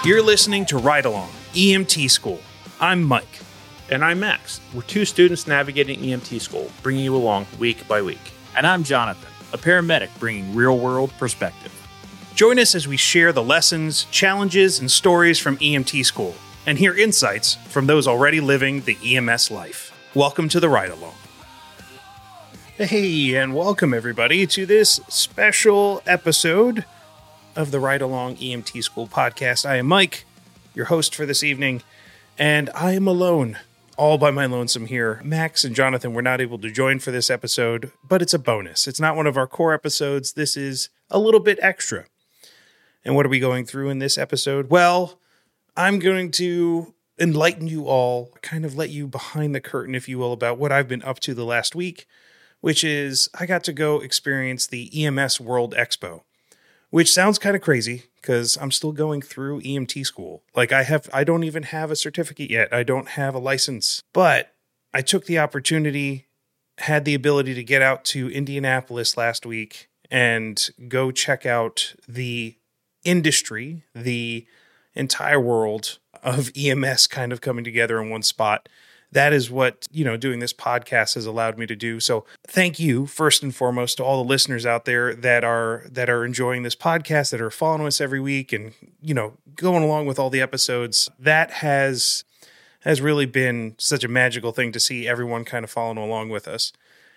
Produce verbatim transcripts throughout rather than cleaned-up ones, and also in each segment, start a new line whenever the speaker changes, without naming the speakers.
You're listening to Ride Along, E M T School. I'm Mike.
And I'm Max. We're two students navigating E M T school, bringing you along week by week.
And I'm Jonathan, a paramedic bringing real-world perspective.
Join us as we share the lessons, challenges, and stories from E M T school, and hear insights from those already living the E M S life. Welcome to the Ride Along. Hey, and welcome everybody to this special episode of the Ride Along E M T School podcast. I am Mike, your host for this evening, and I am alone, all by my lonesome here. Max and Jonathan were not able to join for this episode, but it's a bonus. It's not one of our core episodes. This is a little bit extra. And what are we going through in this episode? Well, I'm going to enlighten you all, kind of let you behind the curtain, if you will, about what I've been up to the last week, which is I got to go experience the E M S World Expo, which sounds kind of crazy because I'm still going through E M T school. Like I have, I don't even have a certificate yet. I don't have a license, but I took the opportunity, had the ability to get out to Indianapolis last week and go check out the industry, the entire world of E M S kind of coming together in one spot. That is what, you know, doing this podcast has allowed me to do. So thank you, first and foremost, to all the listeners out there that are that are enjoying this podcast, that are following us every week and, you know, going along with all the episodes. That has has really been such a magical thing to see everyone kind of following along with us.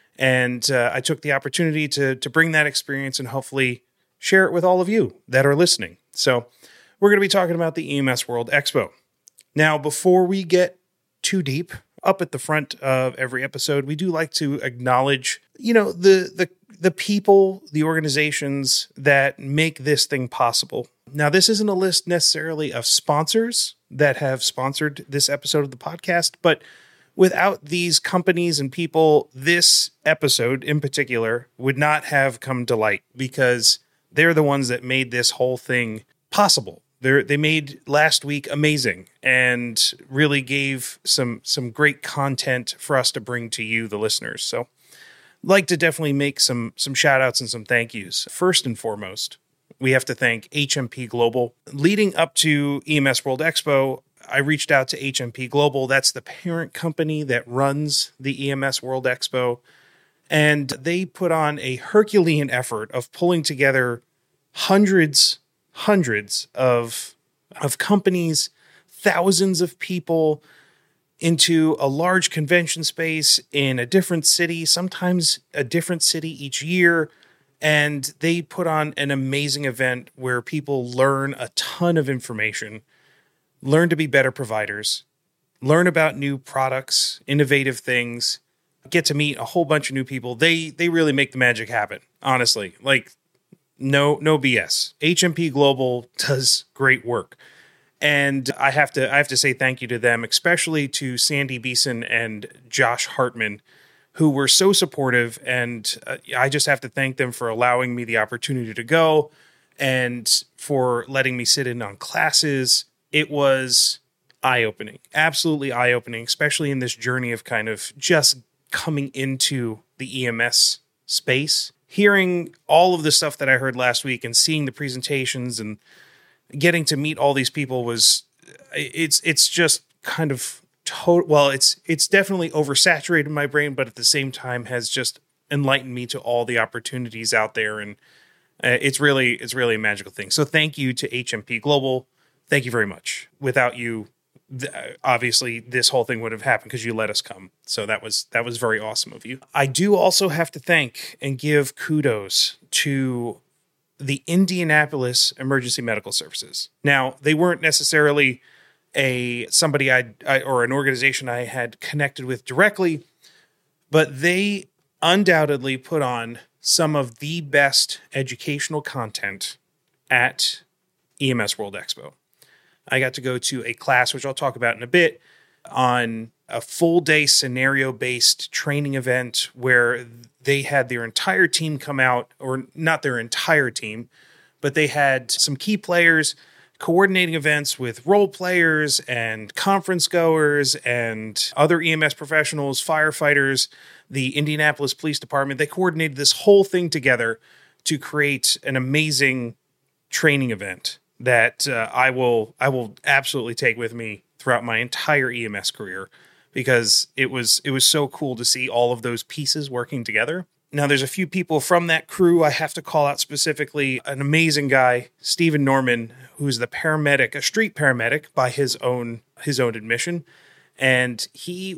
And uh, I took the opportunity to to bring that experience and hopefully share it with all of you that are listening. So we're going to be talking about the E M S World Expo. Now, before we get too deep, up at the front of every episode, we do like to acknowledge, you know, the the the people, the organizations that make this thing possible. Now, this isn't a list necessarily of sponsors that have sponsored this episode of the podcast, but without these companies and people, this episode in particular would not have come to light because they're the ones that made this whole thing possible. They're, they made last week amazing and really gave some some great content for us to bring to you, the listeners. So I'd like to definitely make some some shout outs and some thank yous. First and foremost, we have to thank H M P Global. Leading up to E M S World Expo, I reached out to H M P Global. That's the parent company that runs the E M S World Expo. And they put on a Herculean effort of pulling together hundreds hundreds of of companies, thousands of people into a large convention space in a different city, sometimes a different city each year. And they put on an amazing event where people learn a ton of information, learn to be better providers, learn about new products, innovative things, get to meet a whole bunch of new people. They they really make the magic happen, honestly. Like, No, no B S. H M P Global does great work. And I have to I have to say thank you to them, especially to Sandy Beeson and Josh Hartman, who were so supportive. And uh, I just have to thank them for allowing me the opportunity to go and for letting me sit in on classes. It was eye-opening, absolutely eye-opening, especially in this journey of kind of just coming into the E M S space. Hearing all of the stuff that I heard last week and seeing the presentations and getting to meet all these people was, it's it's just kind of total. Well, it's it's definitely oversaturated my brain, but at the same time has just enlightened me to all the opportunities out there, and uh, it's really it's really a magical thing. So thank you to H M P Global. Thank you very much. Without you, th- obviously this whole thing would have happened because you let us come. So that was that was very awesome of you. I do also have to thank and give kudos to the Indianapolis Emergency Medical Services. Now, they weren't necessarily a somebody I'd, I or an organization I had connected with directly, but they undoubtedly put on some of the best educational content at E M S World Expo. I got to go to a class, which I'll talk about in a bit, on a full day scenario based training event where they had their entire team come out, or not their entire team, but they had some key players coordinating events with role players and conference goers and other E M S professionals, firefighters, the Indianapolis Police Department. They coordinated this whole thing together to create an amazing training event. that uh, I will I will absolutely take with me throughout my entire E M S career, because it was it was so cool to see all of those pieces working together. Now, there's a few people from that crew I have to call out specifically. An amazing guy, Stephen Norman, who's the paramedic, a street paramedic by his own his own admission, and he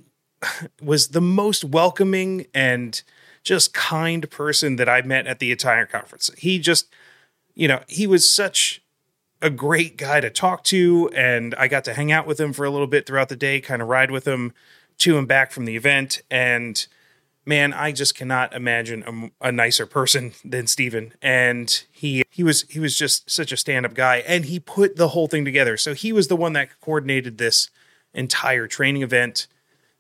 was the most welcoming and just kind person that I met at the entire conference. He just, you know, he was such a great guy to talk to, and I got to hang out with him for a little bit throughout the day, kind of ride with him to and back from the event. And man, I just cannot imagine a, a nicer person than Steven. And he he was he was just such a stand-up guy, and he put the whole thing together. So he was the one that coordinated this entire training event.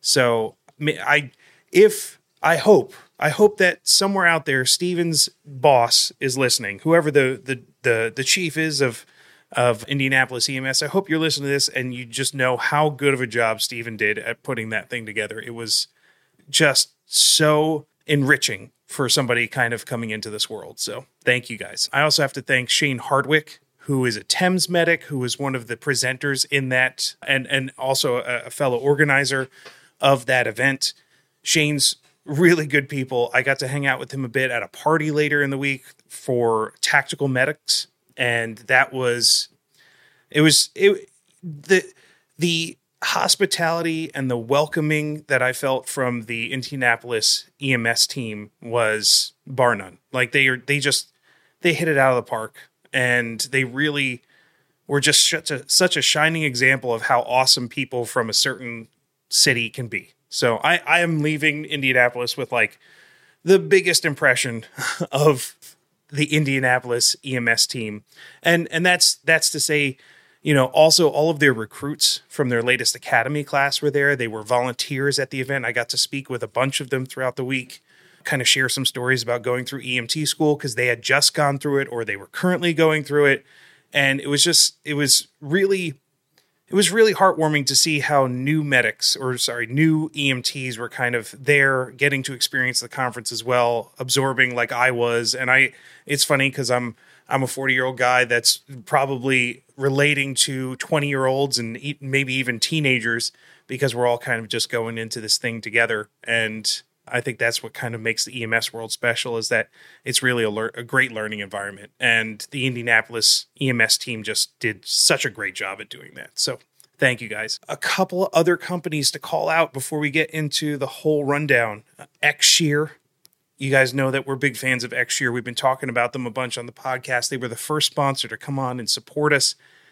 So I if I hope I hope that somewhere out there Steven's boss is listening, whoever the the the, the chief is of of Indianapolis E M S. I hope you're listening to this and you just know how good of a job Steven did at putting that thing together. It was just so enriching for somebody kind of coming into this world. So thank you guys. I also have to thank Shane Hardwick, who is a Thames medic, who was one of the presenters in that, and, and also a, a fellow organizer of that event. Shane's really good people. I got to hang out with him a bit at a party later in the week for tactical medics. And that was, it was, it, the, the hospitality and the welcoming that I felt from the Indianapolis E M S team was bar none. Like they are, they just, they hit it out of the park, and they really were just such a, such a shining example of how awesome people from a certain city can be. So I, I am leaving Indianapolis with like the biggest impression of the Indianapolis E M S team. And and that's that's to say, you know, also all of their recruits from their latest academy class were there. They were volunteers at the event. I got to speak with a bunch of them throughout the week, kind of share some stories about going through E M T school because they had just gone through it or they were currently going through it. And it was just, it was really, it was really heartwarming to see how new medics, or sorry, new E M Ts were kind of there, getting to experience the conference as well, absorbing like I was. And I, it's funny because I'm I'm a forty-year-old guy that's probably relating to twenty-year-olds and e- maybe even teenagers, because we're all kind of just going into this thing together. And I think that's what kind of makes the E M S world special, is that it's really a, lear- a great learning environment. And the Indianapolis E M S team just did such a great job at doing that. So thank you guys. A couple of other companies to call out before we get into the whole rundown. Uh, X-Shear. You guys know that we're big fans of X-Shear. We've been talking about them a bunch on the podcast. They were the first sponsor to come on and support us.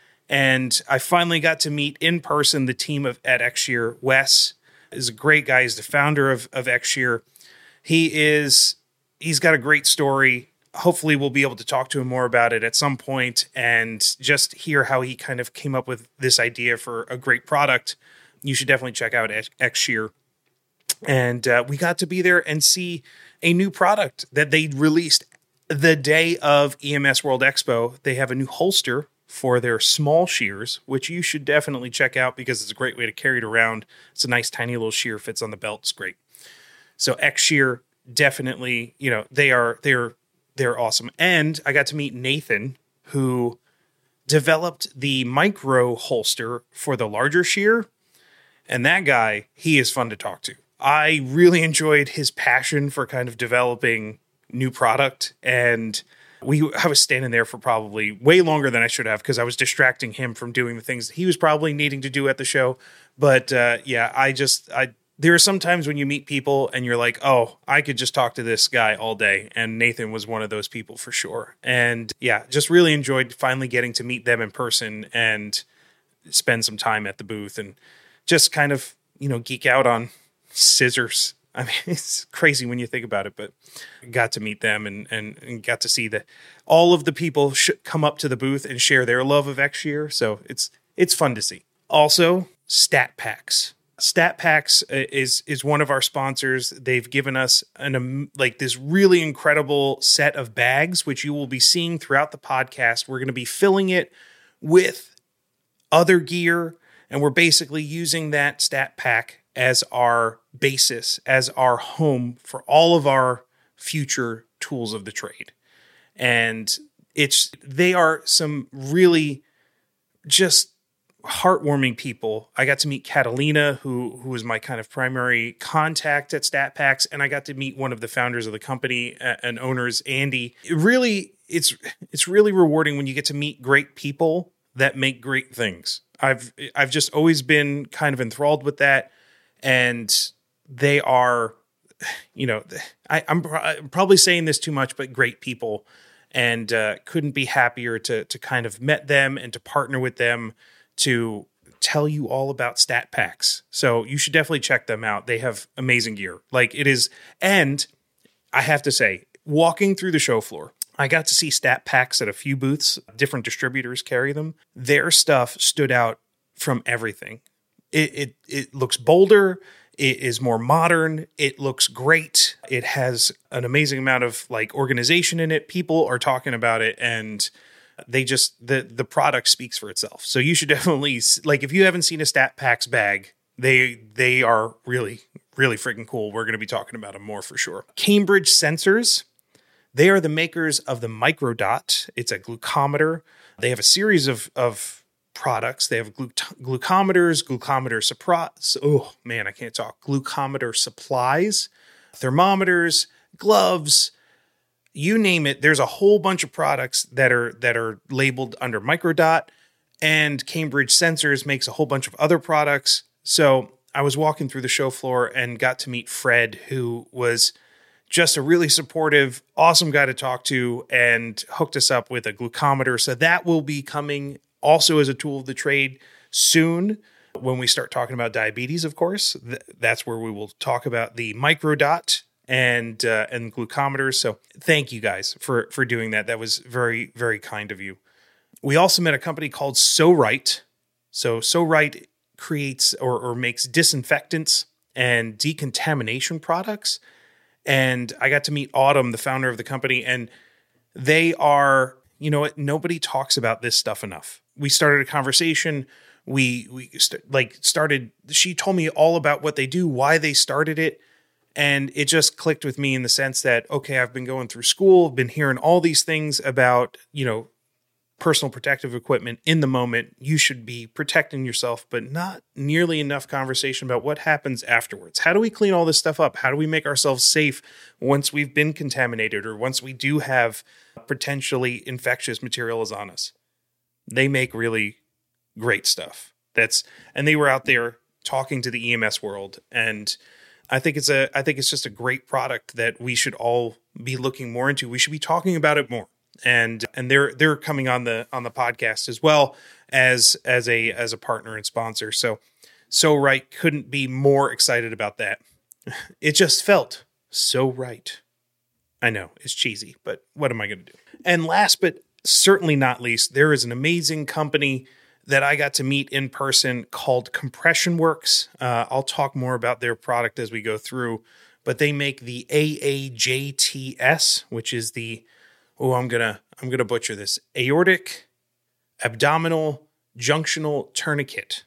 And I finally got to meet in person the team of at X-Shear. Wes is a great guy. He's the founder of, of X-Shear. He is, he's got a great story. Hopefully we'll be able to talk to him more about it at some point and just hear how he kind of came up with this idea for a great product. You should definitely check out X-Shear. And uh, we got to be there and see a new product that they released the day of E M S World Expo. They have a new holster for their small shears, which you should definitely check out because it's a great way to carry it around. It's a nice tiny little shear, fits on the belt. It's great. So X-Shear, definitely, you know, they are, they're, they're awesome. And I got to meet Nathan, who developed the micro holster for the larger shear. And that guy, he is fun to talk to. I really enjoyed his passion for kind of developing new product. And we, I was standing there for probably way longer than I should have because I was distracting him from doing the things that he was probably needing to do at the show. But uh, yeah, I just, I, there are some times when you meet people and you're like, oh, I could just talk to this guy all day. And Nathan was one of those people for sure. And yeah, just really enjoyed finally getting to meet them in person and spend some time at the booth and just kind of, you know, geek out on scissors. I mean, it's crazy when you think about it, but got to meet them and, and, and got to see that all of the people should come up to the booth and share their love of X-Shear. So it's, it's fun to see. Also, Stat Packs. Stat Packs is, is one of our sponsors. They've given us an, um, like this really incredible set of bags, which you will be seeing throughout the podcast. We're going to be filling it with other gear, and we're basically using that Stat Pack as our basis, as our home for all of our future tools of the trade. And It's they are some really just heartwarming people. I got to meet Catalina, who who was my kind of primary contact at StatPaks, and I got to meet one of the founders of the company uh, and owners, Andy. It really, it's it's really rewarding when you get to meet great people that make great things. I've I've just always been kind of enthralled with that, and they are, you know, I, I'm, pro- I'm probably saying this too much, but great people, and uh, couldn't be happier to to kind of met them and to partner with them to tell you all about StatPaks. So you should definitely check them out. They have amazing gear. Like it is, and I have to say, walking through the show floor, I got to see StatPaks at a few booths. Different distributors carry them. Their stuff stood out from everything. It it, it looks bolder. It is more modern. It looks great. It has an amazing amount of like organization in it. People are talking about it, and they just, the the product speaks for itself. So you should definitely, like, if you haven't seen a StatPaks bag, they they are really, really freaking cool. We're going to be talking about them more for sure. Cambridge Sensors, they are the makers of the Microdot. It's a glucometer. They have a series of, of products. They have glu- glucometers, glucometer supplies. Oh, man, I can't talk. Glucometer supplies, thermometers, gloves, you name it. There's a whole bunch of products that are that are labeled under Microdot, and Cambridge Sensors makes a whole bunch of other products. So I was walking through the show floor and got to meet Fred, who was just a really supportive, awesome guy to talk to, and hooked us up with a glucometer. So that will be coming also as a tool of the trade soon when we start talking about diabetes, of course. Th- that's where we will talk about the Microdot and uh, and glucometers. So thank you guys for for doing that. That was very, very kind of you. We also met a company called SoRite. So SoRite creates or, or makes disinfectants and decontamination products. And I got to meet Autumn, the founder of the company, and they are, you know what, nobody talks about this stuff enough. We started a conversation. We we st- like started, she told me all about what they do, why they started it. And it just clicked with me in the sense that, okay, I've been going through school, been hearing all these things about, you know, personal protective equipment in the moment. You should be protecting yourself, but not nearly enough conversation about what happens afterwards. How do we clean all this stuff up? How do we make ourselves safe once we've been contaminated or once we do have potentially infectious materials on us? They make really great stuff. That's, and they were out there talking to the E M S world, and I think it's a I think it's just a great product that we should all be looking more into. We should be talking about it more. And and they're they're coming on the on the podcast as well as as a as a partner and sponsor. So so right, couldn't be more excited about that. It just felt so right. I know it's cheesy, but what am I going to do? And last but certainly not least, there is an amazing company that I got to meet in person called Compression Works. Uh, I'll talk more about their product as we go through, but they make the A A J T S, which is the, oh, I'm gonna I'm gonna butcher this, aortic abdominal junctional tourniquet.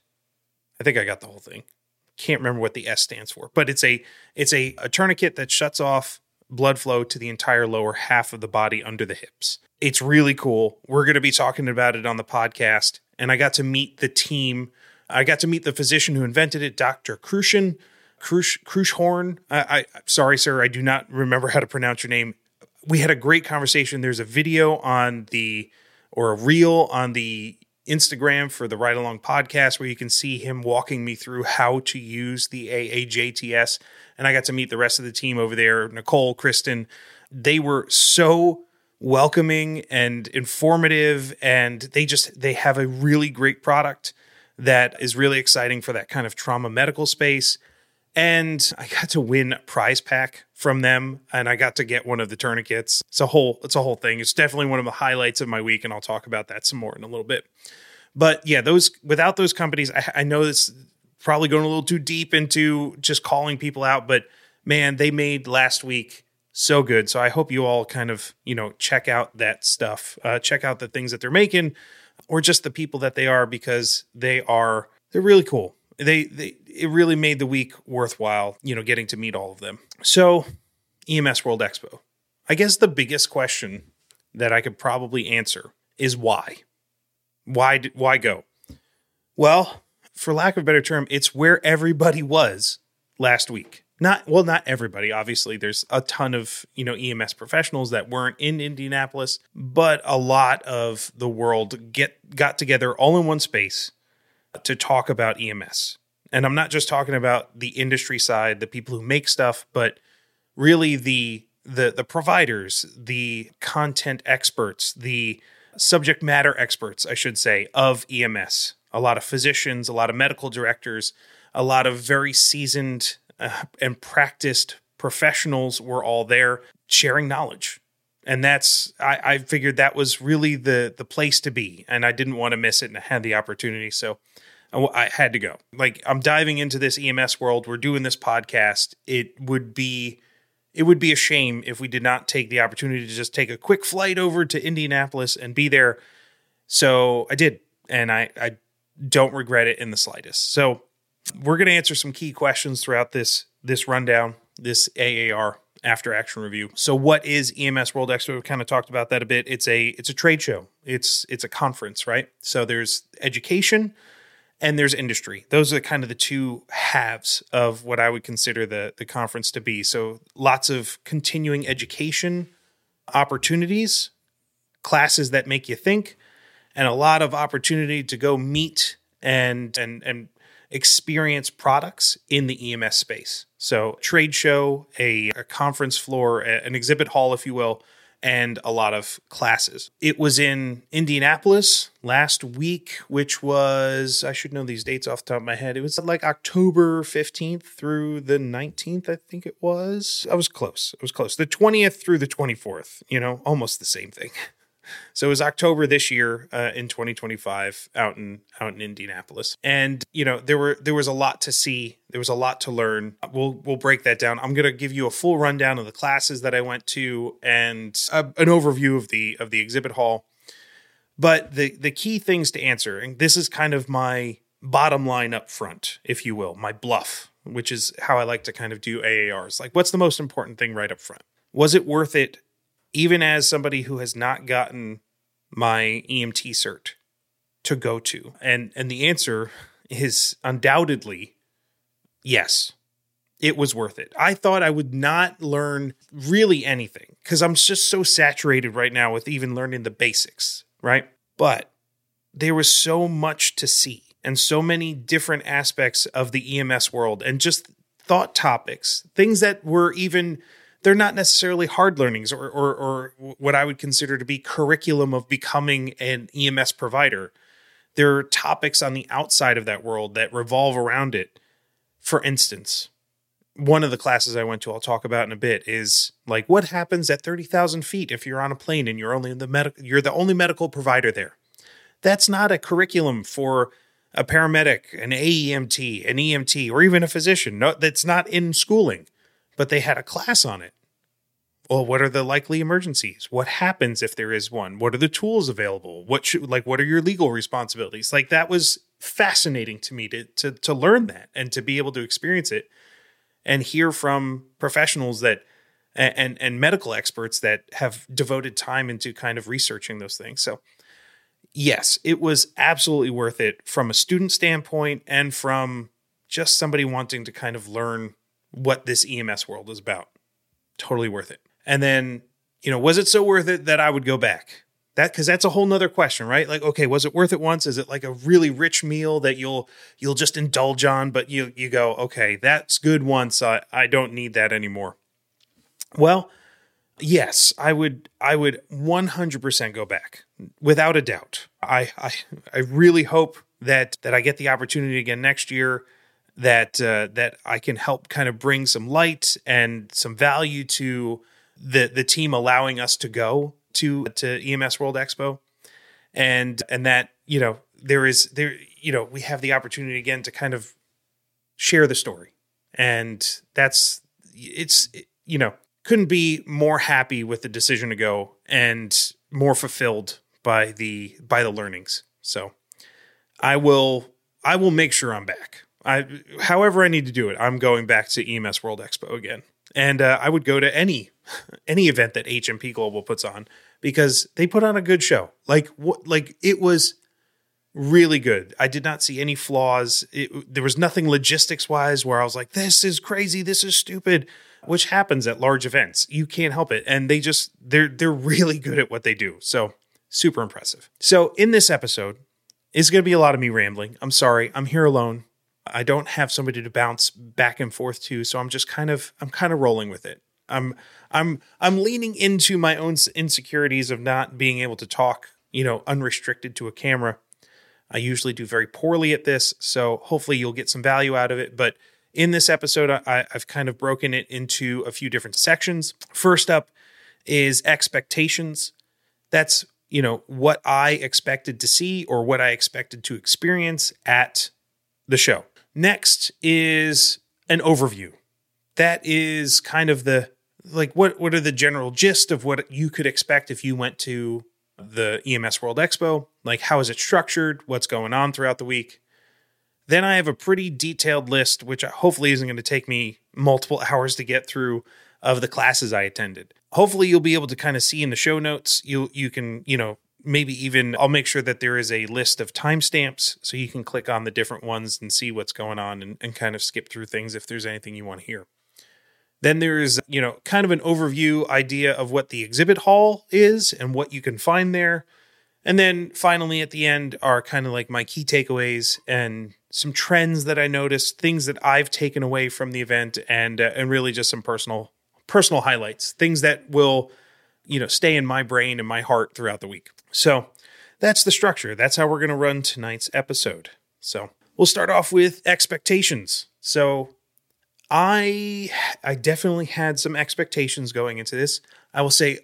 I think I got the whole thing. Can't remember what the S stands for, but it's a it's a, a tourniquet that shuts off blood flow to the entire lower half of the body under the hips. It's really cool. We're going to be talking about it on the podcast. And I got to meet the team. I got to meet the physician who invented it, Doctor Krushin, Krush, Krushhorn. I, I, sorry, sir, I do not remember how to pronounce your name. We had a great conversation. There's a video on the, or a reel on the Instagram for the Ride Along podcast where you can see him walking me through how to use the A A J T S. And I got to meet the rest of the team over there, Nicole, Kristen. They were so welcoming and informative, and they just they have a really great product that is really exciting for that kind of trauma medical space. And I got to win a prize pack from them, and I got to get one of the tourniquets. It's a whole it's a whole thing. It's definitely one of the highlights of my week, and I'll talk about that some more in a little bit. But yeah, those without those companies, I, I know it's probably going a little too deep into just calling people out, but man, they made last week so good. So I hope you all kind of, you know, check out that stuff, uh, check out the things that they're making, or just the people that they are, because they are, they're really cool. They, they, it really made the week worthwhile, you know, getting to meet all of them. So E M S World Expo, I guess the biggest question that I could probably answer is why. Why, d- why go? Well, for lack of a better term, it's where everybody was last week. Not, well, not everybody. Obviously, there's a ton of, you know, E M S professionals that weren't in Indianapolis, but a lot of the world get got together all in one space to talk about E M S. And I'm not just talking about the industry side, the people who make stuff, but really the the the providers, the content experts, the subject matter experts, I should say, of E M S. A lot of physicians, a lot of medical directors, a lot of very seasoned uh, and practiced professionals were all there sharing knowledge. And that's, I, I figured that was really the the place to be. And I didn't want to miss it, and I had the opportunity. So I, I had to go. Like, I'm diving into this E M S world. We're doing this podcast. It would be, it would be a shame if we did not take the opportunity to just take a quick flight over to Indianapolis and be there. So I did. And I, I don't regret it in the slightest. So we're going to answer some key questions throughout this, this rundown, this A A R, After Action Review. So what is E M S World Expo? We've kind of talked about that a bit. It's a, it's a trade show. It's, it's a conference, right? So there's education and there's industry. Those are kind of the two halves of what I would consider the, the conference to be. So lots of continuing education opportunities, classes that make you think, and a lot of opportunity to go meet and and and experience products in the E M S space. So trade show, a, a conference floor, a, an exhibit hall, if you will, and a lot of classes. It was in Indianapolis last week, which was, I should know these dates off the top of my head. It was like October fifteenth through the nineteenth, I think it was. I was close. It was close. The twentieth through the twenty-fourth, you know, almost the same thing. So it was October this year uh, in twenty twenty-five out in out in Indianapolis, and you know there were there was a lot to see, there was a lot to learn. We'll we'll break that down. I'm going to give you a full rundown of the classes that I went to and a, an overview of the of the exhibit hall. But the the key things to answer, and this is kind of my bottom line up front, if you will, my bluff, which is how I like to kind of do A A Rs. Like, what's the most important thing right up front? Was it worth it? Even as somebody who has not gotten my E M T cert to go to? And and the answer is undoubtedly yes, it was worth it. I thought I would not learn really anything because I'm just so saturated right now with even learning the basics, right? But there was so much to see and so many different aspects of the E M S world and just thought topics, things that were even... They're not necessarily hard learnings or, or or what I would consider to be curriculum of becoming an E M S provider. There are topics on the outside of that world that revolve around it. For instance, one of the classes I went to, I'll talk about in a bit, is like what happens at thirty thousand feet if you're on a plane and you're only the medical, you're the only medical provider there. That's not a curriculum for a paramedic, an A E M T, an E M T, or even a physician. No, that's not in schooling. But they had a class on it. Well, what are the likely emergencies? What happens if there is one? What are the tools available? What should, like, what are your legal responsibilities? Like, that was fascinating to me to, to, to learn that and to be able to experience it and hear from professionals that, and, and medical experts that have devoted time into kind of researching those things. So yes, it was absolutely worth it from a student standpoint and from just somebody wanting to kind of learn what this E M S world is about. Totally worth it. And then, you know, was it so worth it that I would go back? That, because that's a whole nother question, right? Like, okay, was it worth it once? Is it like a really rich meal that you'll you'll just indulge on, but you you go, okay, that's good once. I, I don't need that anymore. Well, yes, I would I would one hundred percent go back without a doubt. I I, I really hope that that I get the opportunity again next year. That uh, that I can help kind of bring some light and some value to the the team allowing us to go to to E M S World Expo, and and that you know there is there you know we have the opportunity again to kind of share the story, and that's it's you know couldn't be more happy with the decision to go and more fulfilled by the by the learnings. So I will I will make sure I'm back. I, however I need to do it, I'm going back to E M S World Expo again. And uh, I would go to any any event that H M P Global puts on because they put on a good show. Like what, like it was really good. I did not see any flaws. It, there was nothing logistics wise where I was like, this is crazy. This is stupid, which happens at large events. You can't help it. And they just, they're, they're really good at what they do. So super impressive. So in this episode, it's going to be a lot of me rambling. I'm sorry. I'm here alone. I don't have somebody to bounce back and forth to. So I'm just kind of, I'm kind of rolling with it. I'm, I'm, I'm leaning into my own insecurities of not being able to talk, you know, unrestricted to a camera. I usually do very poorly at this, so hopefully you'll get some value out of it. But in this episode, I, I've kind of broken it into a few different sections. First up is expectations. That's, you know, what I expected to see or what I expected to experience at the show. Next is an overview. That is kind of the, like, what, what are the general gist of what you could expect if you went to the E M S World Expo, like how is it structured, what's going on throughout the week. Then I have a pretty detailed list, which hopefully isn't going to take me multiple hours to get through, of the classes I attended. Hopefully you'll be able to kind of see in the show notes. You you can, you know, maybe even I'll make sure that there is a list of timestamps so you can click on the different ones and see what's going on and, and kind of skip through things if there's anything you want to hear. Then there's, you know, kind of an overview idea of what the exhibit hall is and what you can find there. And then finally at the end are kind of like my key takeaways and some trends that I noticed, things that I've taken away from the event, and uh, and really just some personal personal highlights, things that will, you know, stay in my brain and my heart throughout the week. So that's the structure. That's how we're going to run tonight's episode. So we'll start off with expectations. So I I definitely had some expectations going into this. I will say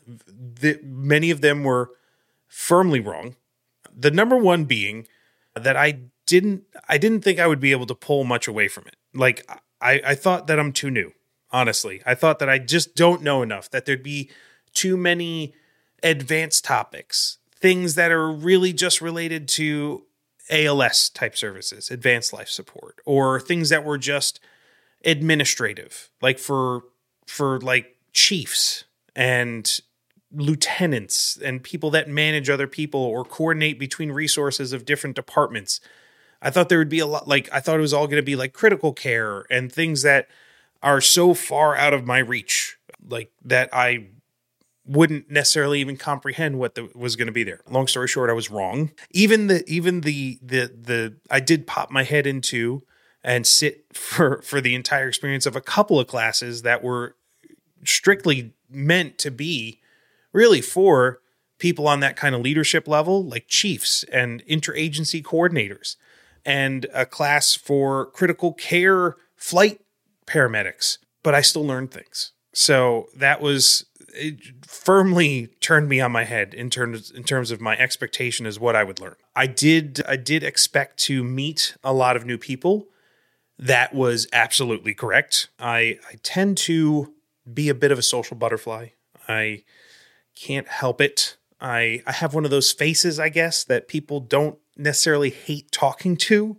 that many of them were firmly wrong. The number one being that I didn't I didn't think I would be able to pull much away from it. Like I, I thought that I'm too new, honestly. I thought that I just don't know enough, that there'd be too many advanced topics, things that are really just related to A L S type services, advanced life support, or things that were just administrative, like for for like chiefs and lieutenants and people that manage other people or coordinate between resources of different departments. I thought there would be a lot, like I thought it was all going to be like critical care and things that are so far out of my reach, like that I wouldn't necessarily even comprehend what the, was going to be there. Long story short, I was wrong. Even the even the the the I did pop my head into and sit for, for the entire experience of a couple of classes that were strictly meant to be really for people on that kind of leadership level, like chiefs and interagency coordinators, and a class for critical care flight paramedics. But I still learned things. So that was, it firmly turned me on my head in terms in terms of my expectation as what I would learn. I did I did expect to meet a lot of new people. That was absolutely correct. I, I tend to be a bit of a social butterfly. I can't help it. I, I have one of those faces, I guess, that people don't necessarily hate talking to.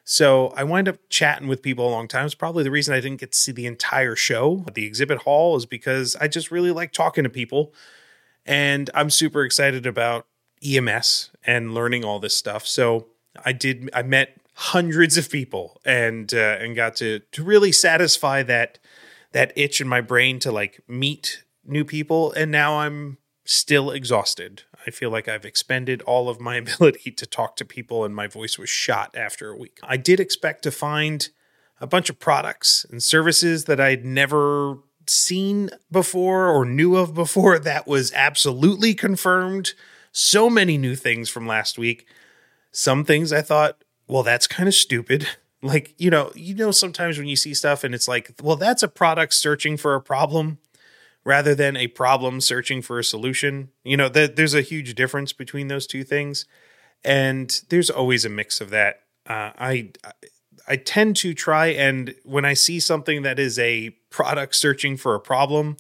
So I wind up chatting with people a long time. It's probably the reason I didn't get to see the entire show at the exhibit hall, is because I just really like talking to people. And I'm super excited about E M S and learning all this stuff. So I did, I met hundreds of people and uh, and got to to really satisfy that that itch in my brain to like meet new people. And now I'm still exhausted. I feel like I've expended all of my ability to talk to people and my voice was shot after a week. I did expect to find a bunch of products and services that I'd never seen before or knew of before. That was absolutely confirmed. So many new things from last week. Some things I thought, well, that's kind of stupid. Like, you know, you know, sometimes when you see stuff and it's like, well, that's a product searching for a problem rather than a problem searching for a solution. You know, th- there's a huge difference between those two things. And there's always a mix of that. Uh, I, I tend to try, and when I see something that is a product searching for a problem,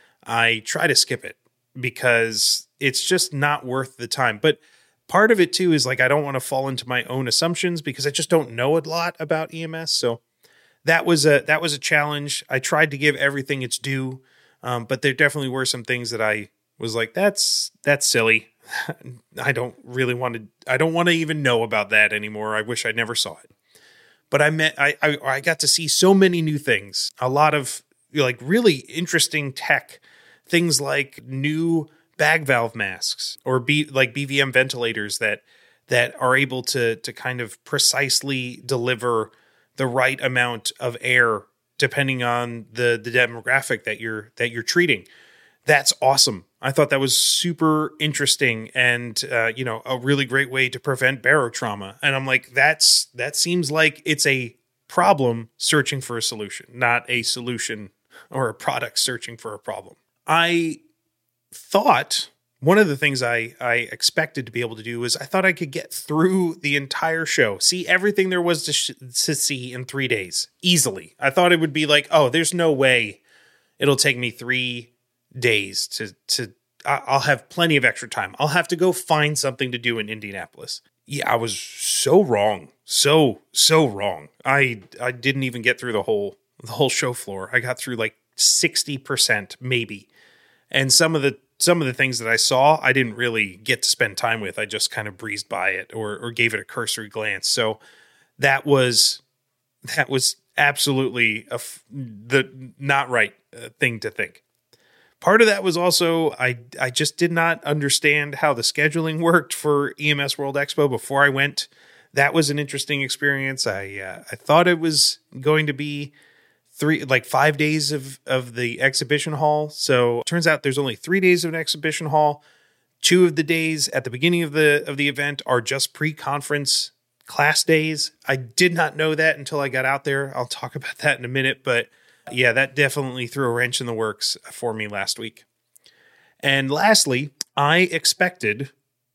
I try to skip it because it's just not worth the time. But part of it too is like, I don't want to fall into my own assumptions because I just don't know a lot about E M S. So that was a, that was a challenge. I tried to give everything its due. Um, but there definitely were some things that I, was like, that's that's silly. I don't really want to, I don't want to even know about that anymore. I wish I never saw it. But I met, I, I, I got to see so many new things, a lot of you know, like really interesting tech, things like new bag valve masks or B, like B V M ventilators that, that are able to, to kind of precisely deliver the right amount of air depending on the, the demographic that you're, that you're treating. That's awesome. I thought that was super interesting and, uh, you know, a really great way to prevent barotrauma. And I'm like, that's, that seems like it's a problem searching for a solution, not a solution or a product searching for a problem. I thought one of the things I, I expected to be able to do was I thought I could get through the entire show, see everything there was to, sh- to see in three days easily. I thought it would be like, oh, there's no way it'll take me three days to, to, I'll have plenty of extra time. I'll have to go find something to do in Indianapolis. Yeah, I was so wrong. So, so wrong. I, I didn't even get through the whole, the whole show floor. I got through like sixty percent maybe. And some of the, some of the things that I saw, I didn't really get to spend time with. I just kind of breezed by it or, or gave it a cursory glance. So that was, that was absolutely a, the not right uh, thing to think. Part of that was also, I I just did not understand how the scheduling worked for E M S World Expo before I went. That was an interesting experience. I uh, I thought it was going to be three, like five days of, of the exhibition hall. So it turns out there's only three days of an exhibition hall. Two of the days at the beginning of the of the event are just pre-conference class days. I did not know that until I got out there. I'll talk about that in a minute, but yeah, that definitely threw a wrench in the works for me last week. And lastly, I expected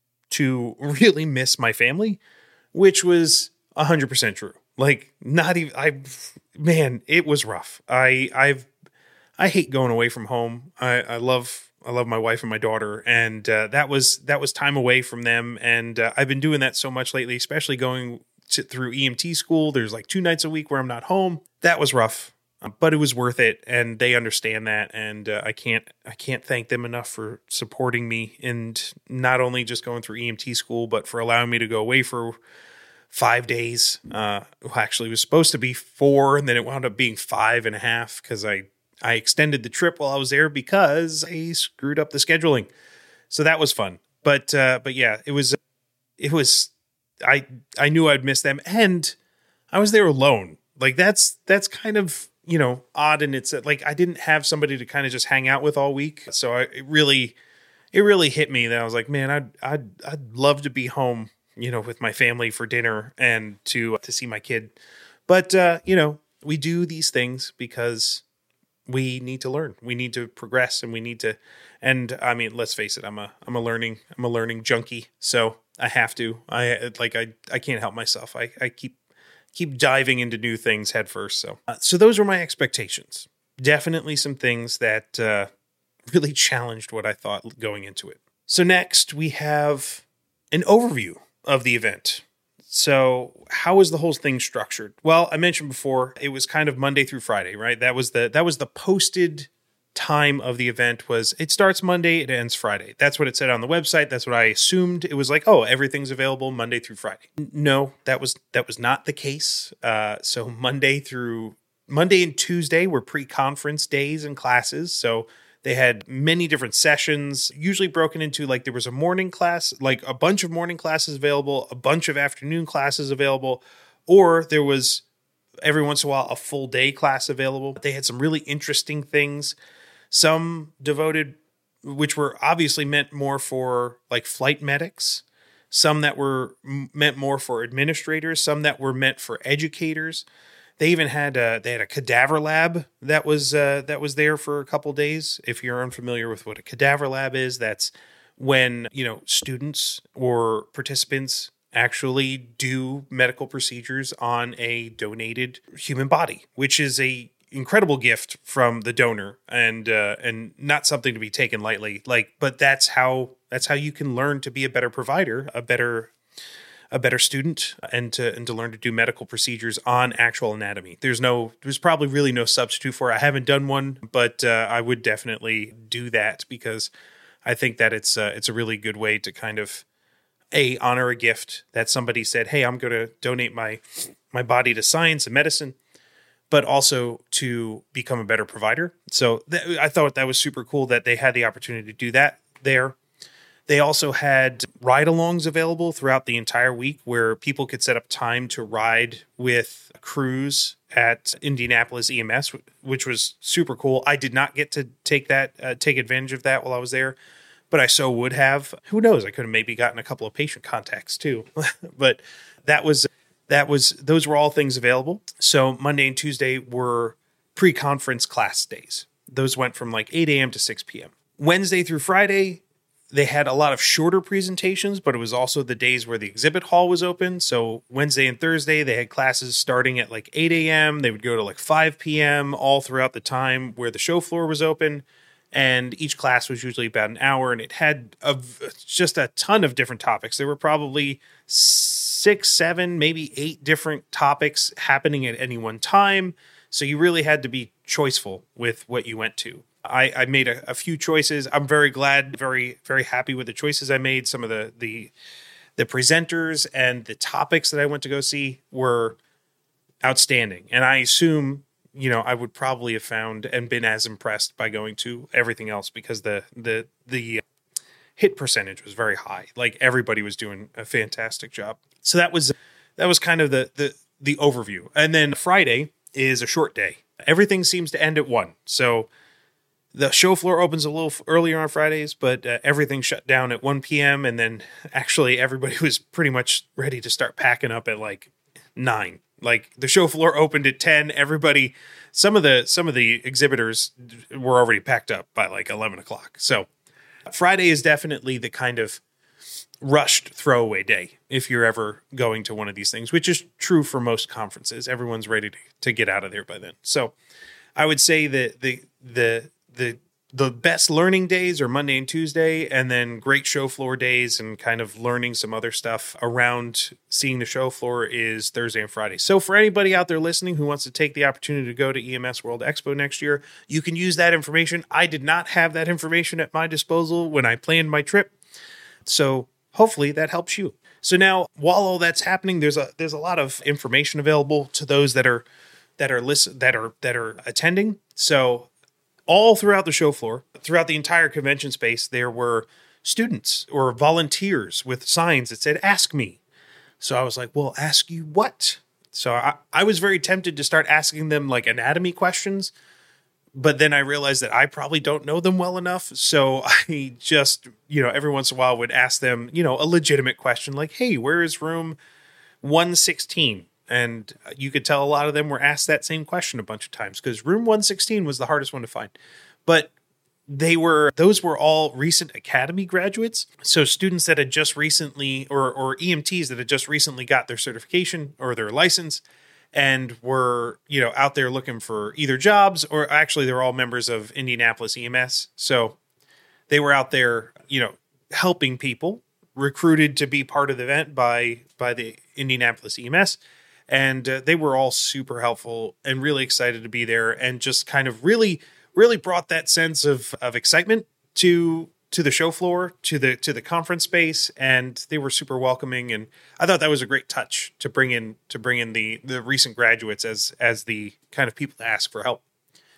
to really miss my family, which was one hundred percent true. Like, not even, I, man, it was rough. I, I've, I hate going away from home. I, I love, I love my wife and my daughter. And uh, that was, that was time away from them. And uh, I've been doing that so much lately, especially going to, through E M T school. There's like two nights a week where I'm not home. That was rough. But it was worth it, and they understand that, and uh, I can't I can't thank them enough for supporting me, and not only just going through E M T school, but for allowing me to go away for five days. Uh, well, actually, it was supposed to be four, and then it wound up being five and a half because I I extended the trip while I was there because I screwed up the scheduling. So that was fun, but uh, but yeah, it was it was I I knew I'd miss them, and I was there alone. Like that's that's kind of, you know, odd. And it's like, I didn't have somebody to kind of just hang out with all week. So I, it really, it really hit me that I was like, man, I'd, I'd, I'd love to be home, you know, with my family for dinner and to, to see my kid. But, uh, you know, we do these things because we need to learn, we need to progress, and we need to, and I mean, let's face it, I'm a, I'm a learning, I'm a learning junkie. So I have to, I like, I, I can't help myself. I, I keep, keep diving into new things head first. So, uh, so those were my expectations. Definitely some things that uh, really challenged what I thought going into it. So next we have an overview of the event. So how is the whole thing structured? Well, I mentioned before, it was kind of Monday through Friday, right? That was the, that was the posted time of the event. Was it starts Monday, it ends Friday. That's what it said on the website. That's what I assumed. It was like, oh, everything's available Monday through Friday. No, that was that was not the case. Uh, so Monday through Monday and Tuesday were pre-conference days and classes. So they had many different sessions, usually broken into like there was a morning class, like a bunch of morning classes available, a bunch of afternoon classes available, or there was every once in a while a full day class available. They had some really interesting things. Some devoted, which were obviously meant more for like flight medics, some that were m- meant more for administrators, some that were meant for educators. They even had a, they had a cadaver lab that was uh, that was there for a couple days. If you're unfamiliar with what a cadaver lab is, that's when, you know, students or participants actually do medical procedures on a donated human body, which is a incredible gift from the donor, and uh, and not something to be taken lightly. Like, but that's how that's how you can learn to be a better provider, a better a better student, and to and to learn to do medical procedures on actual anatomy. There's no there's probably really no substitute for it. I haven't done one, but uh, I would definitely do that because I think that it's uh, it's a really good way to kind of a honor a gift that somebody said, hey, I'm going to donate my my body to science and medicine, but also to become a better provider. So th- I thought that was super cool that they had the opportunity to do that there. They also had ride-alongs available throughout the entire week where people could set up time to ride with crews at Indianapolis E M S, which was super cool. I did not get to take that, uh, take advantage of that while I was there, but I so would have. Who knows? I could have maybe gotten a couple of patient contacts too. But that was that was those were all things available. So Monday and Tuesday were pre-conference class days. Those went from like eight a.m. to six p.m. Wednesday through Friday, they had a lot of shorter presentations, but it was also the days where the exhibit hall was open. So Wednesday and Thursday, they had classes starting at like eight a.m. They would go to like five p.m. all throughout the time where the show floor was open. And each class was usually about an hour, and it had a, just a ton of different topics. There were probably six, seven, maybe eight different topics happening at any one time. So you really had to be choiceful with what you went to. I, I made a, a few choices. I'm very glad, very, very happy with the choices I made. Some of the, the the presenters and the topics that I went to go see were outstanding. And I assume, you know, I would probably have found and been as impressed by going to everything else because the the the hit percentage was very high. Like everybody was doing a fantastic job. So that was that was kind of the the the overview. And then Friday is a short day. Everything seems to end at one. So the show floor opens a little earlier on Fridays, but uh, everything shut down at one p.m. And then actually everybody was pretty much ready to start packing up at like nine. Like the show floor opened at ten. Everybody, some of the some of the exhibitors were already packed up by like eleven o'clock. So Friday is definitely the kind of rushed throwaway day if you're ever going to one of these things, which is true for most conferences. Everyone's ready to, to get out of there by then. So I would say that the the the the best learning days are Monday and Tuesday, and then great show floor days and kind of learning some other stuff around seeing the show floor is Thursday and Friday. So for anybody out there listening who wants to take the opportunity to go to E M S World Expo next year, you can use that information. I did not have that information at my disposal when I planned my trip. So hopefully that helps you. So now while all that's happening, there's a there's a lot of information available to those that are that are listen that are that are attending. So all throughout the show floor, throughout the entire convention space, there were students or volunteers with signs that said, ask me. So I was like, well, ask you what? So I, I was very tempted to start asking them like anatomy questions, but then I realized that I probably don't know them well enough. So I just, you know, every once in a while would ask them, you know, a legitimate question like, hey, where is room one sixteen? And you could tell a lot of them were asked that same question a bunch of times because room one sixteen was the hardest one to find. But they were, those were all recent academy graduates. So students that had just recently, or, or E M Ts that had just recently got their certification or their license and were, you know, out there looking for either jobs or actually they're all members of Indianapolis E M S. So they were out there, you know, helping people, recruited to be part of the event by, by the Indianapolis E M S. And uh, they were all super helpful and really excited to be there and just kind of really, really brought that sense of, of excitement to to the show floor, to the to the conference space. And they were super welcoming. And I thought that was a great touch to bring in to bring in the the recent graduates as as the kind of people to ask for help.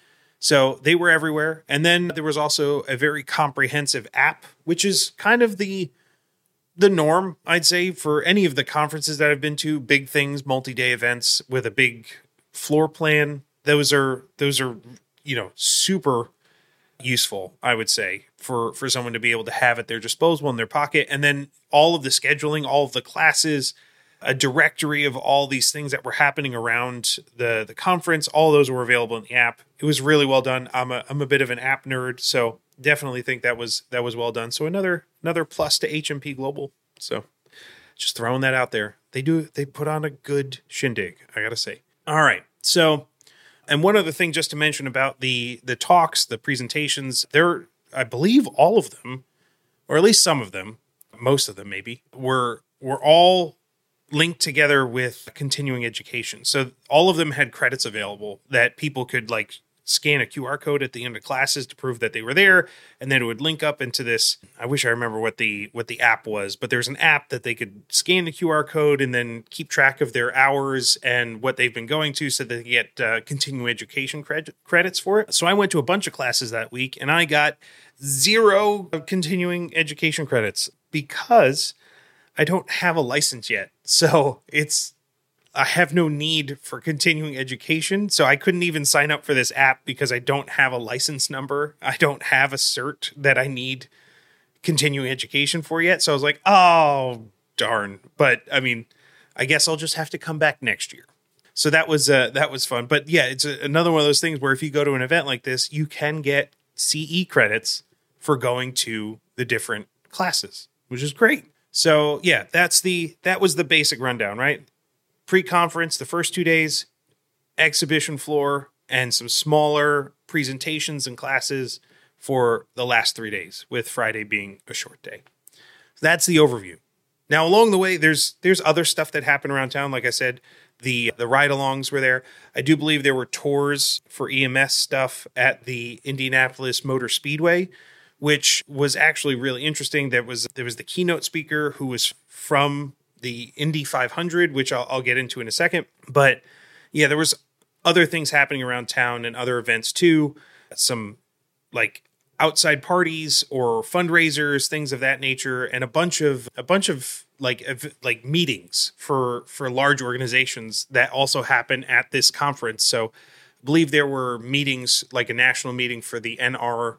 So they were everywhere. And then there was also a very comprehensive app, which is kind of the the norm, I'd say, for any of the conferences that I've been to, big things, multi-day events with a big floor plan. Those are, those are, you know, super useful, I would say, for, for someone to be able to have at their disposal in their pocket. And then all of the scheduling, all of the classes, a directory of all these things that were happening around the, the conference, all those were available in the app. It was really well done. I'm a, I'm a bit of an app nerd, so definitely think that was that was well done. So another another plus to H M P Global. So just throwing that out there. They do they put on a good shindig, I gotta say. All right. So, and one other thing just to mention about the the talks, the presentations, there I believe all of them, or at least some of them, most of them maybe, were were all linked together with continuing education. So all of them had credits available that people could like scan a Q R code at the end of classes to prove that they were there, and then it would link up into this. I wish I remember what the what the app was, but there's an app that they could scan the Q R code and then keep track of their hours and what they've been going to, so that they get uh, continuing education cred- credits for it. So I went to a bunch of classes that week, and I got zero continuing education credits because I don't have a license yet. So it's I have no need for continuing education. So I couldn't even sign up for this app because I don't have a license number. I don't have a cert that I need continuing education for yet. So I was like, oh, darn. But I mean, I guess I'll just have to come back next year. So that was uh, that was fun. But yeah, it's a, another one of those things where if you go to an event like this, you can get C E credits for going to the different classes, which is great. So yeah, that's the that was the basic rundown, right? Pre-conference, the first two days, exhibition floor, and some smaller presentations and classes for the last three days, with Friday being a short day. That's the overview. Now, along the way, there's there's other stuff that happened around town. Like I said, the the ride-alongs were there. I do believe there were tours for E M S stuff at the Indianapolis Motor Speedway, which was actually really interesting. There was there was the keynote speaker who was from the Indy five hundred, which I'll, I'll get into in a second. But yeah, there was other things happening around town and other events too. Some like outside parties or fundraisers, things of that nature, and a bunch of a bunch of like ev- like meetings for for large organizations that also happen at this conference. So I believe there were meetings, like a national meeting for the N R,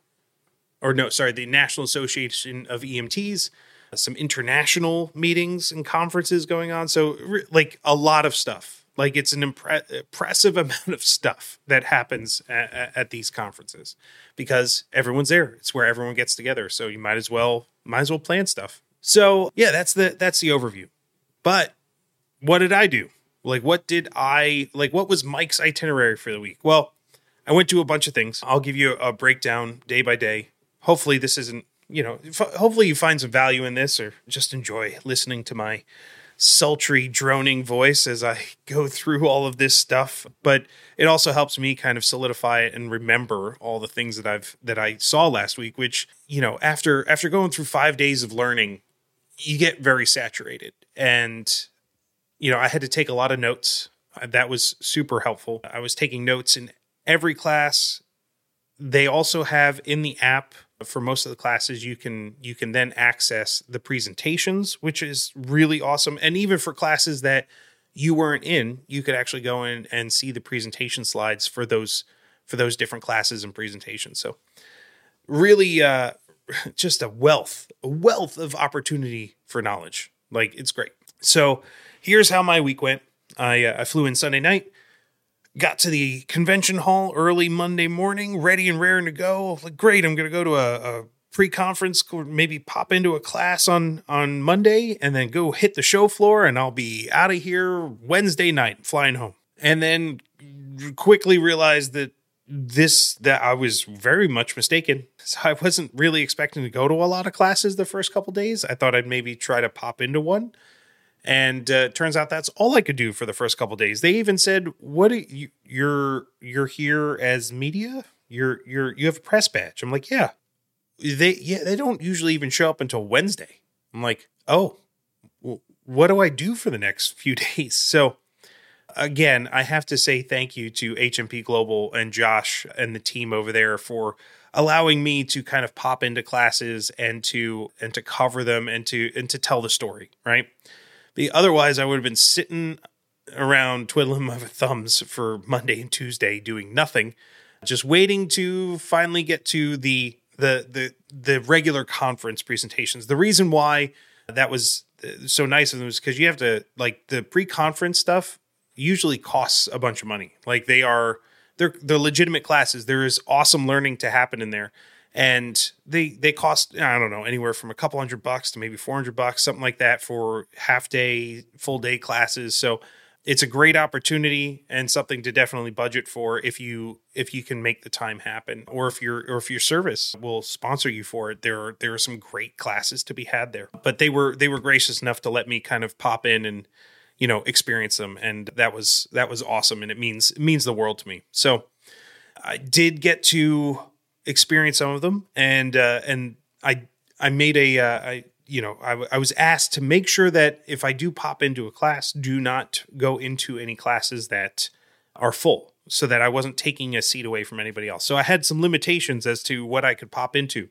or no, sorry, the National Association of E M Ts. Some international meetings and conferences going on. So re- like a lot of stuff. Like it's an impre- impressive amount of stuff that happens at, at these conferences because everyone's there. It's where everyone gets together. So you might as well, might as well plan stuff. So yeah, that's the, that's the overview. But what did I do? Like, what did I, like, what was Mike's itinerary for the week? Well, I went to a bunch of things. I'll give you a breakdown day by day. Hopefully this isn't, you know, f- hopefully you find some value in this or just enjoy listening to my sultry droning voice as I go through all of this stuff. But it also helps me kind of solidify it and remember all the things that I've, that I saw last week, which, you know, after, after going through five days of learning, you get very saturated. And, you know, I had to take a lot of notes. That was super helpful. I was taking notes in every class. They also have in the app, for most of the classes, you can you can then access the presentations, which is really awesome. And even for classes that you weren't in, you could actually go in and see the presentation slides for those for those different classes and presentations. So really uh, just a wealth, a wealth of opportunity for knowledge. Like, it's great. So here's how my week went. I, uh, I flew in Sunday night. Got to the convention hall early Monday morning, ready and raring to go. Like, great, I'm going to go to a, a pre-conference, maybe pop into a class on, on Monday, and then go hit the show floor, and I'll be out of here Wednesday night, flying home. And then quickly realized that this, that I was very much mistaken. So I wasn't really expecting to go to a lot of classes the first couple days. I thought I'd maybe try to pop into one. And uh, turns out that's all I could do for the first couple of days. They even said, "What are you, you're you're here as media? You're you're you have a press badge." I'm like, "Yeah." They yeah they don't usually even show up until Wednesday. I'm like, "Oh, well, what do I do for the next few days?" So again, I have to say thank you to H M P Global and Josh and the team over there for allowing me to kind of pop into classes and to and to cover them and to and to tell the story, right? But otherwise, I would have been sitting around twiddling my thumbs for Monday and Tuesday doing nothing, just waiting to finally get to the the the the regular conference presentations. The reason why that was so nice of them was because you have to, like, the pre-conference stuff usually costs a bunch of money. Like, they are they're they're legitimate classes. There is awesome learning to happen in there. And they they cost, I don't know, anywhere from a couple hundred bucks to maybe four hundred bucks, something like that, for half day, full day classes. So it's a great opportunity and something to definitely budget for if you if you can make the time happen, or if your or if your service will sponsor you for it. There are there are some great classes to be had there. But they were they were gracious enough to let me kind of pop in and, you know, experience them, and that was that was awesome, and it means it means the world to me. So I did get to experience some of them, and uh, and I I made a uh, I you know I, w- I was asked to make sure that if I do pop into a class, do not go into any classes that are full, so that I wasn't taking a seat away from anybody else. So I had some limitations as to what I could pop into,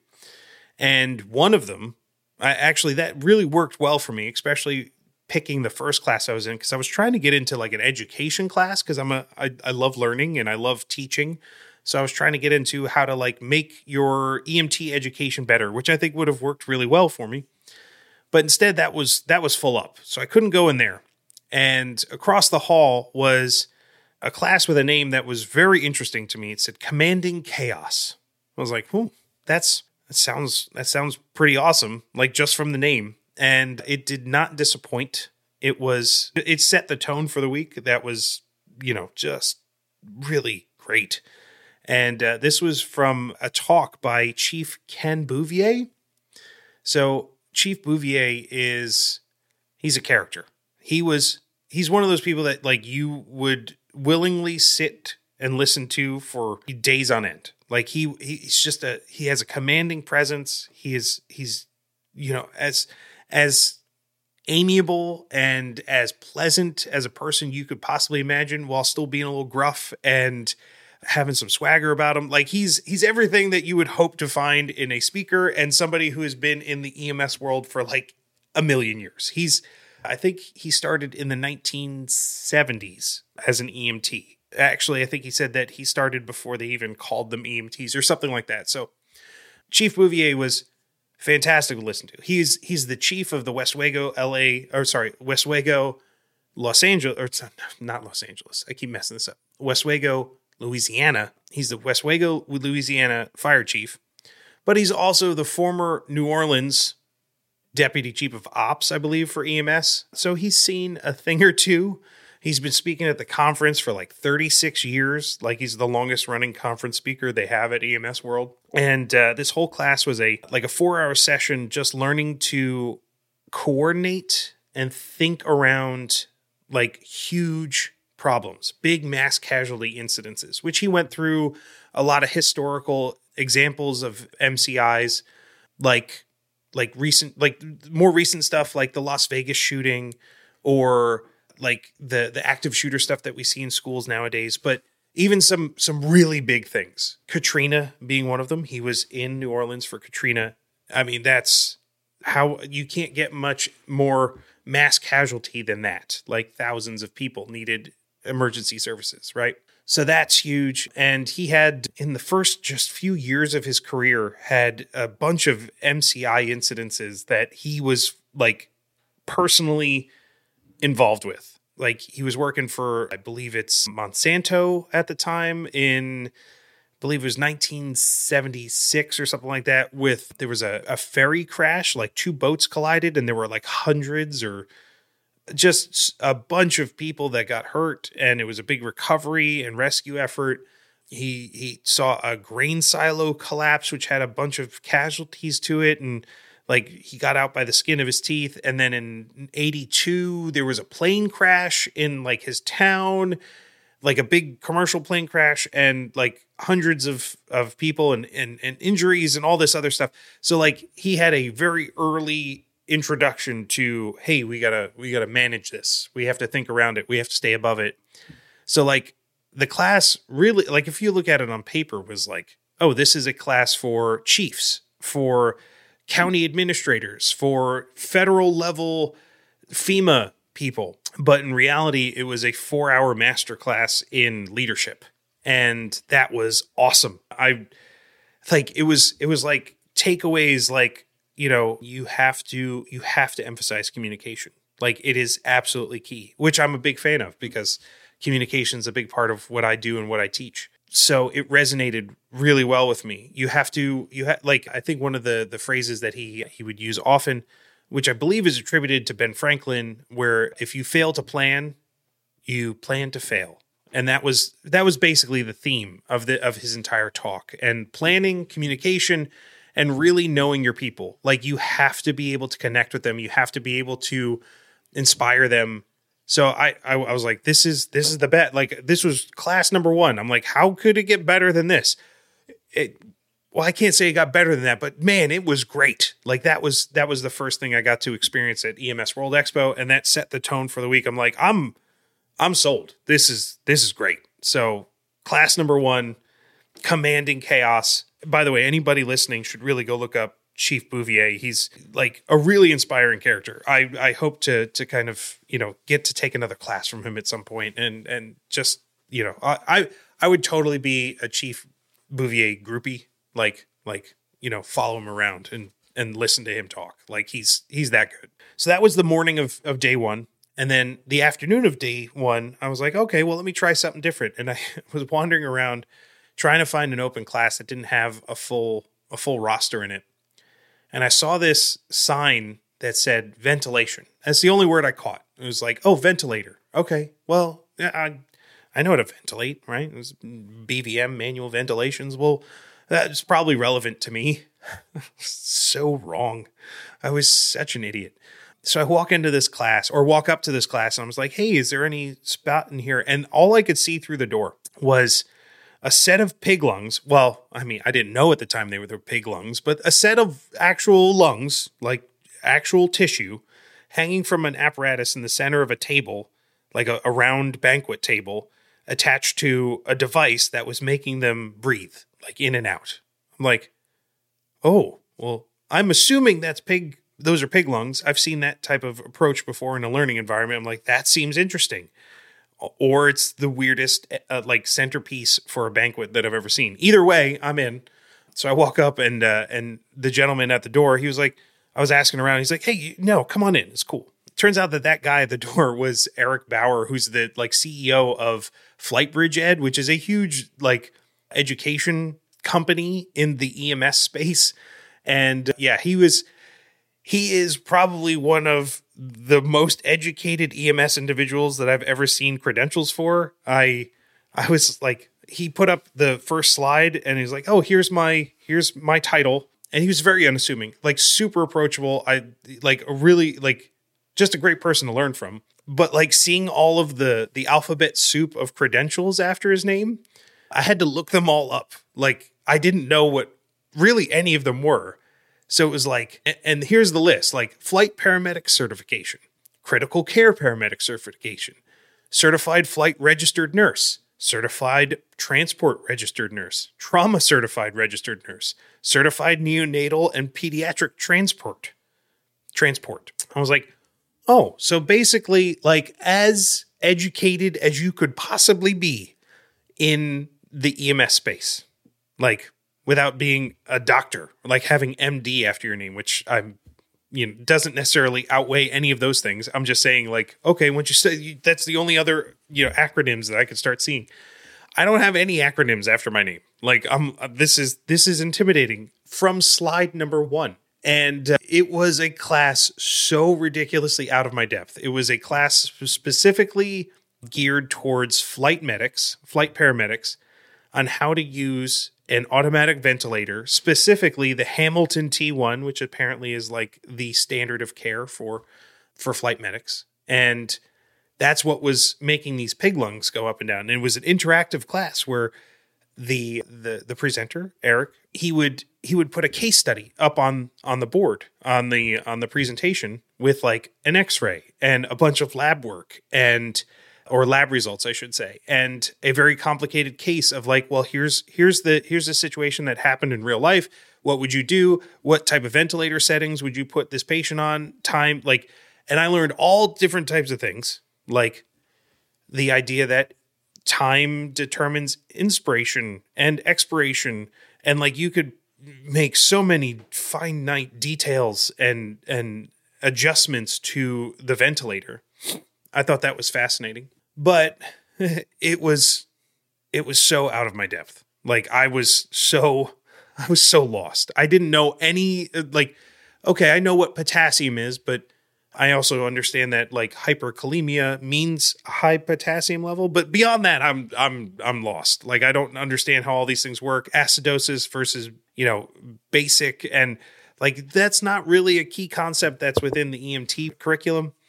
and one of them, I actually that really worked well for me, especially picking the first class I was in, because I was trying to get into like an education class, because I'm a I, I love learning and I love teaching. So I was trying to get into how to like make your E M T education better, which I think would have worked really well for me. But instead that was that was full up. So I couldn't go in there. And across the hall was a class with a name that was very interesting to me. It said Commanding Chaos. I was like, "Oh, that's that sounds that sounds pretty awesome," like just from the name. And it did not disappoint. It was it set the tone for the week. That was, you know, just really great. And uh, this was from a talk by Chief Ken Bouvier. So Chief Bouvier is, he's a character. He was, he's one of those people that like you would willingly sit and listen to for days on end. Like he, he's just a, he has a commanding presence. He is, he's, you know, as, as amiable and as pleasant as a person you could possibly imagine, while still being a little gruff and having some swagger about him. Like he's he's everything that you would hope to find in a speaker and somebody who has been in the E M S world for like a million years. He's, I think he started in the nineteen seventies as an E M T. Actually, I think he said that he started before they even called them E M Ts or something like that. So Chief Bouvier was fantastic to listen to. He's he's the chief of the Westwego L A, or sorry, Westwego Los Angeles, or it's not, not Los Angeles. I keep messing this up. Westwego Louisiana. He's the Westwego, Louisiana fire chief, but he's also the former New Orleans deputy chief of ops, I believe, for E M S. So he's seen a thing or two. He's been speaking at the conference for like thirty-six years. Like he's the longest running conference speaker they have at E M S World. And uh, this whole class was a like a four hour session, just learning to coordinate and think around like huge problems, big mass casualty incidences, which he went through a lot of historical examples of M C Is, like like recent, like more recent stuff like the Las Vegas shooting, or like the the active shooter stuff that we see in schools nowadays. But even some some really big things, Katrina being one of them. He was in New Orleans for Katrina. I mean, that's how you can't get much more mass casualty than that. Like thousands of people needed emergency services, right? So that's huge. And he had, in the first just few years of his career, had a bunch of M C I incidences that he was like personally involved with. Like he was working for, I believe it's Monsanto at the time in, I believe it was nineteen seventy-six or something like that, with, there was a, a ferry crash, like two boats collided and there were like hundreds or just a bunch of people that got hurt, and it was a big recovery and rescue effort. He he saw a grain silo collapse, which had a bunch of casualties to it, and like he got out by the skin of his teeth. And then in eighty-two, there was a plane crash in like his town, like a big commercial plane crash, and like hundreds of of people and and, and injuries and all this other stuff. So like he had a very early introduction to, hey, we gotta we gotta manage this. We have to think around it. We have to stay above it. So like the class really, like if you look at it on paper, was like, oh, this is a class for chiefs, for county administrators, for federal level FEMA people. But in reality, it was a four hour masterclass in leadership. And that was awesome. I like it was it was like takeaways like, you know, you have to you have to emphasize communication. Like it is absolutely key, which I'm a big fan of because communication is a big part of what I do and what I teach. So it resonated really well with me. You have to you have like I think one of the the phrases that he he would use often, which I believe is attributed to Ben Franklin, where if you fail to plan, you plan to fail. And that was that was basically the theme of the of his entire talk. And planning, communication, and really knowing your people. Like you have to be able to connect with them. You have to be able to inspire them So I, I I was like, this is this is the bet. Like, this was class number one. I'm like, how could it get better than this? It well, I can't say it got better than that, but man, it was great. Like that was that was the first thing I got to experience at E M S World Expo, and that set the tone for the week. I'm like, I'm I'm sold. This is this is great. So class number one, commanding chaos. By the way, anybody listening should really go look up Chief Bouvier. He's like a really inspiring character. I, I hope to to kind of, you know, get to take another class from him at some point and and just, you know, I I, I would totally be a Chief Bouvier groupie, like like, you know, follow him around and and listen to him talk. Like he's he's that good. So that was the morning of of day one. And then the afternoon of day one, I was like, okay, well, let me try something different. And I was wandering around trying to find an open class that didn't have a full a full roster in it. And I saw this sign that said ventilation. That's the only word I caught. It was like, oh, ventilator. Okay, well, I I know how to ventilate, right? It was B V M, manual ventilations. Well, that's probably relevant to me. So wrong. I was such an idiot. So I walk into this class or walk up to this class and I was like, hey, is there any spot in here? And all I could see through the door was a set of pig lungs. Well, I mean, I didn't know at the time they were the pig lungs, but a set of actual lungs, like actual tissue, hanging from an apparatus in the center of a table, like a, a round banquet table, attached to a device that was making them breathe, like in and out. I'm like, oh, well, I'm assuming that's pig. Those are pig lungs. I've seen that type of approach before in a learning environment. I'm like, that seems interesting. Or it's the weirdest uh, like centerpiece for a banquet that I've ever seen. Either way, I'm in. So I walk up and uh, and the gentleman at the door, he was like, I was asking around. He's like, hey, no, come on in. It's cool. Turns out that that guy at the door was Eric Bauer, who's the like C E O of Flightbridge Ed, which is a huge like education company in the E M S space. And uh, yeah, he was, he is probably one of the most educated E M S individuals that I've ever seen credentials for. I, I was like, he put up the first slide and he's like, oh, here's my, here's my title. And he was very unassuming, like super approachable. I like really like just a great person to learn from, but like seeing all of the, the alphabet soup of credentials after his name, I had to look them all up. Like I didn't know what really any of them were. So it was like, and here's the list, like flight paramedic certification, critical care paramedic certification, certified flight registered nurse, certified transport registered nurse, trauma certified registered nurse, certified neonatal and pediatric transport, transport. I was like, oh, so basically like as educated as you could possibly be in the E M S space, like without being a doctor, like having M D after your name, which I'm, you know, doesn't necessarily outweigh any of those things. I'm just saying like, okay, once you say that's the only other, you know, acronyms that I could start seeing. I don't have any acronyms after my name. Like I'm, this is, this is intimidating from slide number one. And uh, it was a class so ridiculously out of my depth. It was a class specifically geared towards flight medics, flight paramedics, on how to use an automatic ventilator, specifically the Hamilton T one, which apparently is like the standard of care for, for flight medics. And that's what was making these pig lungs go up and down. And it was an interactive class where the the the presenter, Eric, he would he would put a case study up on on the board on the on the presentation with like an X-ray and a bunch of lab work and or lab results, I should say, and a very complicated case of like, well, here's here's the here's the situation that happened in real life. What would you do? What type of ventilator settings would you put this patient on? Time, like, and I learned all different types of things, like the idea that time determines inspiration and expiration, and like you could make so many finite details and and adjustments to the ventilator. I thought that was fascinating, but it was, it was so out of my depth. Like I was so, I was so lost. I didn't know any, like, okay, I know what potassium is, but I also understand that like hyperkalemia means high potassium level, but beyond that, I'm, I'm, I'm lost. Like, I don't understand how all these things work. Acidosis versus, you know, basic. And like, that's not really a key concept that's within the E M T curriculum.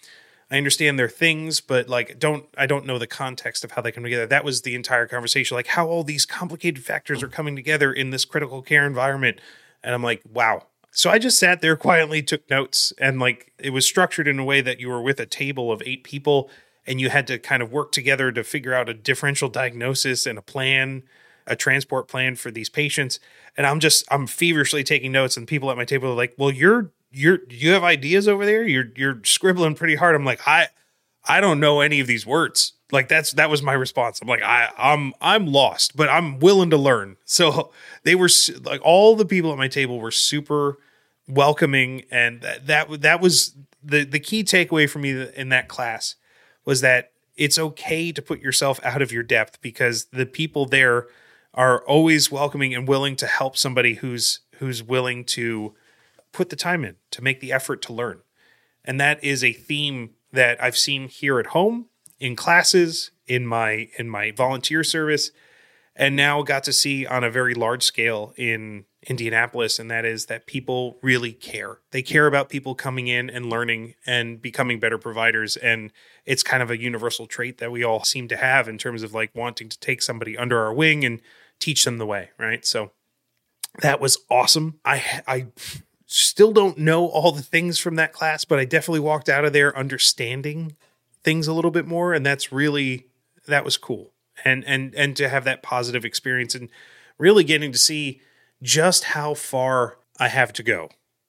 I understand their things, but like don't I don't know the context of how they come together. That was the entire conversation, like how all these complicated factors are coming together in this critical care environment. And I'm like, wow. So I just sat there quietly, took notes, and like it was structured in a way that you were with a table of eight people and you had to kind of work together to figure out a differential diagnosis and a plan, a transport plan for these patients. And I'm just, I'm feverishly taking notes, and people at my table are like, well, you're, you're, you have ideas over there. You're, you're scribbling pretty hard. I'm like, I, I don't know any of these words. Like that's, that was my response. I'm like, I, I'm, I'm lost, but I'm willing to learn. So they were like, all the people at my table were super welcoming. And that, that, that was the, the key takeaway for me in that class was that it's okay to put yourself out of your depth, because the people there are always welcoming and willing to help somebody who's, who's willing to put the time in to make the effort to learn. And that is a theme that I've seen here at home, in classes, in my in my volunteer service, and now got to see on a very large scale in Indianapolis, and that is that people really care. They care about people coming in and learning and becoming better providers, and it's kind of a universal trait that we all seem to have in terms of like wanting to take somebody under our wing and teach them the way, right? So that was awesome. I I still don't know all the things from that class, but I definitely walked out of there understanding things a little bit more. And that's really, that was cool. And, and, and to have that positive experience and really getting to see just how far I have to go,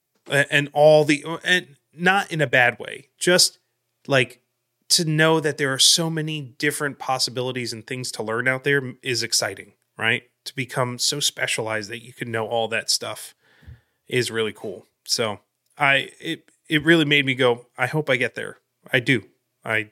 and all the, and not in a bad way, just like to know that there are so many different possibilities and things to learn out there is exciting, right? To become so specialized that you can know all that stuff is really cool. So I, it, it really made me go, I hope I get there. I do. I,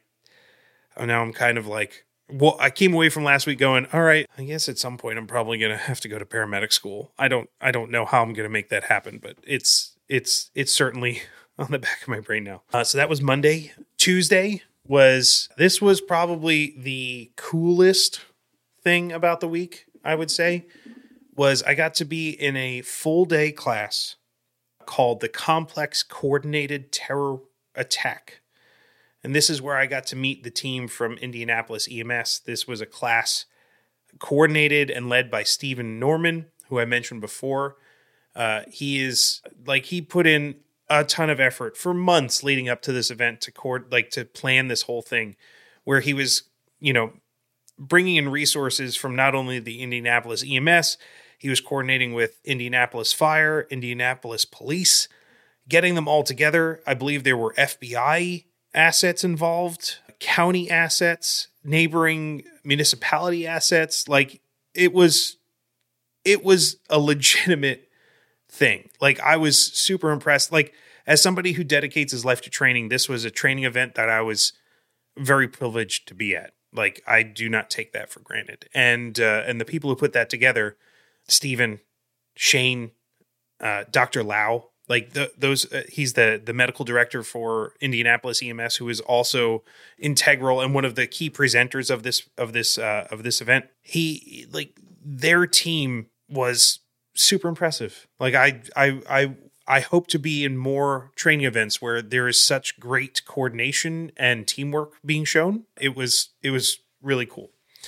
now I'm kind of like, well, I came away from last week going, all right, I guess at some point I'm probably going to have to go to paramedic school. I don't, I don't know how I'm going to make that happen, but it's, it's, it's certainly on the back of my brain now. Uh, so that was Monday. Tuesday was, this was probably the coolest thing about the week, I would say, was I got to be in a full day class called the Complex Coordinated Terror Attack. And this is where I got to meet the team from Indianapolis E M S. This was a class coordinated and led by Stephen Norman, who I mentioned before. Uh, he is like, he put in a ton of effort for months leading up to this event to cord, like to plan this whole thing, where he was, you know, bringing in resources from not only the Indianapolis E M S, he was coordinating with Indianapolis Fire, Indianapolis Police, getting them all together. I believe there were F B I assets involved, county assets, neighboring municipality assets. Like it was, it was a legitimate thing. Like I was super impressed. Like as somebody who dedicates his life to training, this was a training event that I was very privileged to be at. Like I do not take that for granted. And, uh, and the people who put that together, Stephen, Shane, uh, Doctor Lau, like the, those, uh, he's the, the medical director for Indianapolis E M S, who is also integral and one of the key presenters of this, of this, uh, of this event. He, like their team was super impressive. Like I, I, I, I hope to be in more training events where there is such great coordination and teamwork being shown. It was, it was really cool.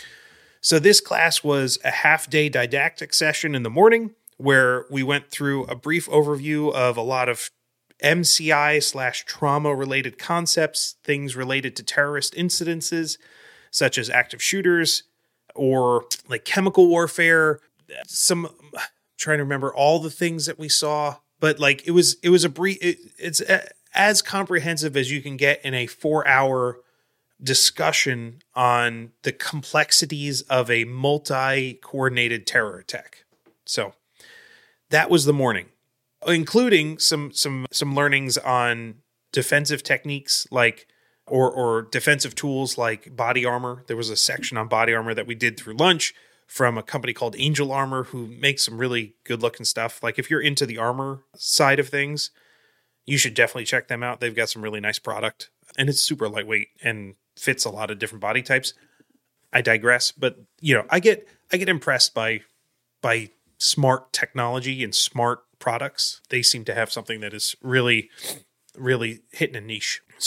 So this class was a half day didactic session in the morning where we went through a brief overview of a lot of M C I slash trauma related concepts, things related to terrorist incidences, such as active shooters or like chemical warfare. Some, I'm trying to remember all the things that we saw, but like it was, it was a brief, it, it's a, as comprehensive as you can get in a four hour discussion on the complexities of a multi-coordinated terror attack. So that was the morning, including some some some learnings on defensive techniques like or or defensive tools like body armor. There was a section on body armor that we did through lunch from a company called Angel Armor, who makes some really good looking stuff. Like if you're into the armor side of things, you should definitely check them out. They've got some really nice product and it's super lightweight and fits a lot of different body types. I digress, but you know, I get I get impressed by by smart technology and smart products. They seem to have something that is really, really hitting a niche. So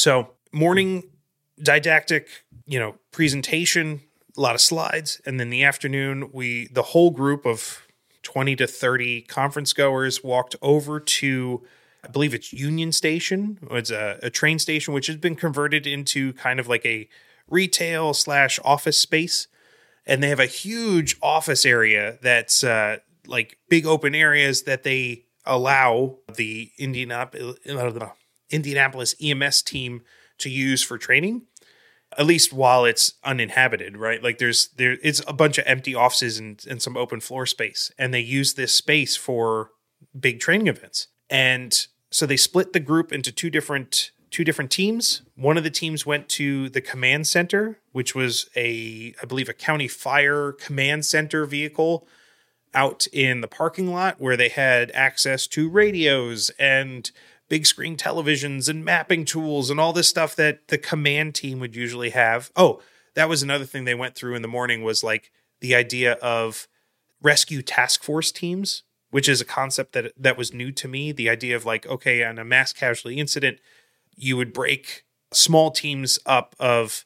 morning didactic, you know, presentation, a lot of slides. And then the afternoon, we, the whole group of twenty to thirty conference goers walked over to, I believe it's Union Station. It's a, a train station, which has been converted into kind of like a retail slash office space. And they have a huge office area that's uh, like big open areas that they allow the Indianap- Indianapolis E M S team to use for training, at least while it's uninhabited, right? Like there's there it's a bunch of empty offices and, and some open floor space, and they use this space for big training events. And so they split the group into two different two different teams. One of the teams went to the command center, which was a, I believe, a county fire command center vehicle out in the parking lot where they had access to radios and big screen televisions and mapping tools and all this stuff that the command team would usually have. Oh, that was another thing they went through in the morning, was like the idea of rescue task force teams, which is a concept that that was new to me. The idea of like, okay, on a mass casualty incident, you would break small teams up of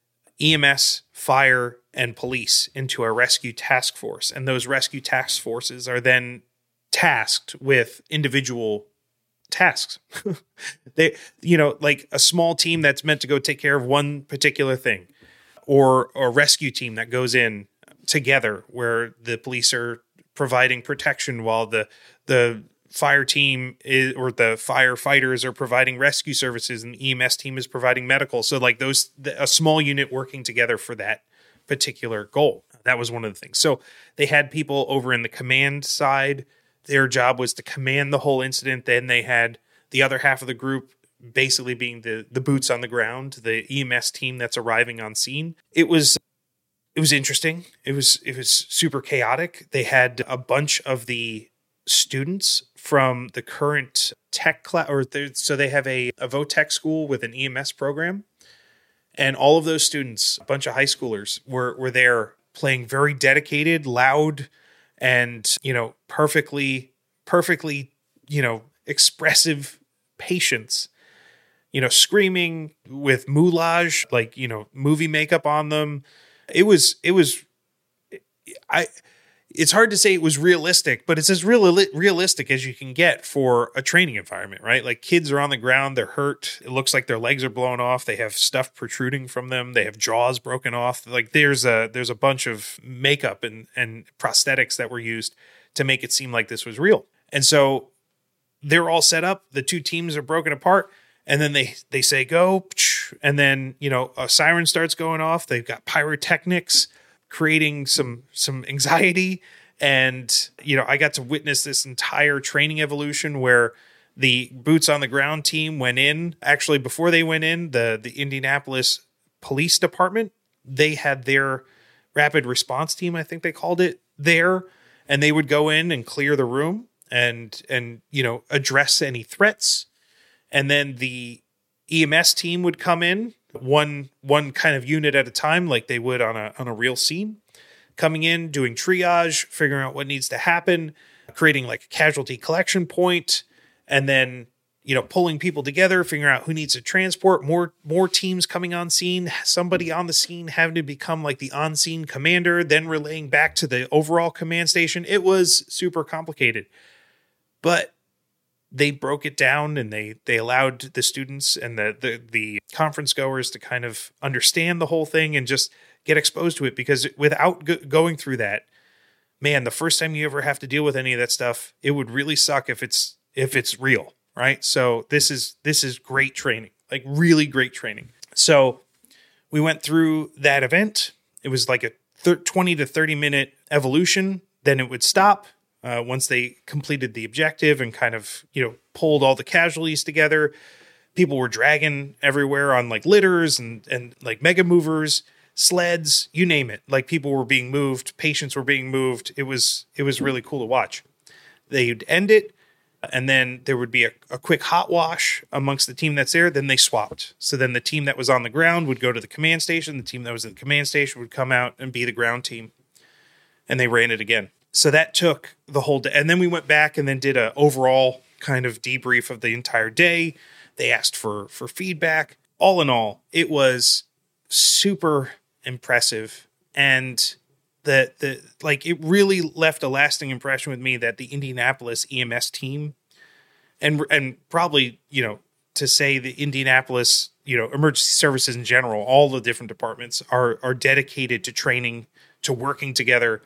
E M S, fire, and police into a rescue task force. And those rescue task forces are then tasked with individual tasks. They, you know, like a small team that's meant to go take care of one particular thing, or a rescue team that goes in together where the police are providing protection while the, the fire team is, or the firefighters are providing rescue services, and the E M S team is providing medical. So like those, a small unit working together for that particular goal. That was one of the things. So they had people over in the command side. Their job was to command the whole incident. Then they had the other half of the group basically being the, the boots on the ground, the E M S team that's arriving on scene. It was, it was interesting. It was, it was super chaotic. They had a bunch of the students from the current tech class, or so they have a, a VOTech school with an E M S program. And all of those students, a bunch of high schoolers, were, were there playing very dedicated, loud, and, you know, perfectly, perfectly, you know, expressive patients, you know, screaming with moulage, like, you know, movie makeup on them. It was, it was, I, it's hard to say it was realistic, but it's as real, realistic as you can get for a training environment, right? Like kids are on the ground, they're hurt. It looks like their legs are blown off. They have stuff protruding from them. They have jaws broken off. Like there's a, there's a bunch of makeup and, and prosthetics that were used to make it seem like this was real. And so they're all set up. The two teams are broken apart, and then they, they say, go. And then, you know, a siren starts going off. They've got pyrotechnics creating some some anxiety. And, you know, I got to witness this entire training evolution where the boots on the ground team went in. Actually, before they went in, the, the Indianapolis Police Department, they had their rapid response team, I think they called it, there. And they would go in and clear the room and, and you know, address any threats. And then the E M S team would come in, one one kind of unit at a time, like they would on a on a real scene, coming in, doing triage, figuring out what needs to happen, creating like a casualty collection point, and then, you know, pulling people together, figuring out who needs to transport, more more teams coming on scene, somebody on the scene having to become like the on-scene commander, then relaying back to the overall command station. It was super complicated, but they broke it down, and they they allowed the students and the, the the conference goers to kind of understand the whole thing and just get exposed to it. Because without go- going through that, man, the first time you ever have to deal with any of that stuff, it would really suck if it's if it's real, right? So this is this is great training, like really great training. So we went through that event. It was like a th- twenty to thirty minute evolution. Then it would stop. Uh, once they completed the objective and kind of, you know, pulled all the casualties together. People were dragging everywhere on like litters and, and like mega movers, sleds, you name it. Like people were being moved, patients were being moved. It was, it was really cool to watch. They'd end it, and then there would be a, a quick hot wash amongst the team that's there. Then they swapped. So then the team that was on the ground would go to the command station. The team that was at the command station would come out and be the ground team. And they ran it again. So that took the whole day. And then we went back and then did a overall kind of debrief of the entire day. They asked for, for feedback. all in all, it was super impressive. And the, the, like, it really left a lasting impression with me that the Indianapolis E M S team and, and probably, you know, to say the Indianapolis, you know, emergency services in general, all the different departments are, are dedicated to training, to working together.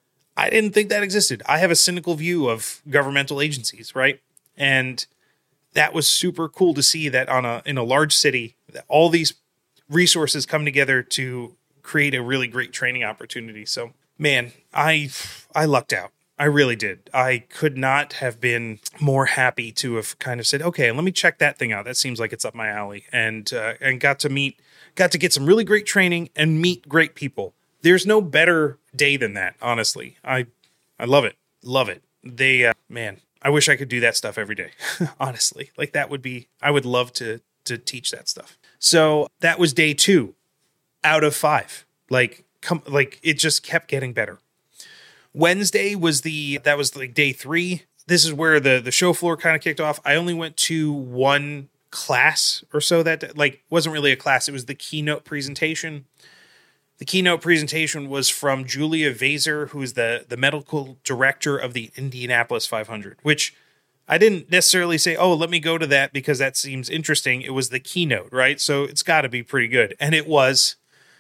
I didn't think that existed. I have a cynical view of governmental agencies, right? And that was super cool to see that on a in a large city, that all these resources come together to create a really great training opportunity. So, man, I I lucked out. I really did. I could not have been more happy to have kind of said, okay, let me check that thing out. That seems like it's up my alley, and uh, and got to meet, got to get some really great training and meet great people. There's no better day than that, honestly. I I love it. Love it. They, uh, man, I wish I could do that stuff every day, honestly. Like that would be, I would love to to teach that stuff. So that was day two out of five. Like, come, like it just kept getting better. Wednesday was the, that was like day three. This is where the, the show floor kind of kicked off. I only went to one class or so that day. Like, wasn't really a class. It was the keynote presentation. The keynote presentation was from Julia Vaser, who is the, the medical director of the Indianapolis five hundred, which I didn't necessarily say, oh, let me go to that because that seems interesting. It was the keynote, right? So it's got to be pretty good. And it was.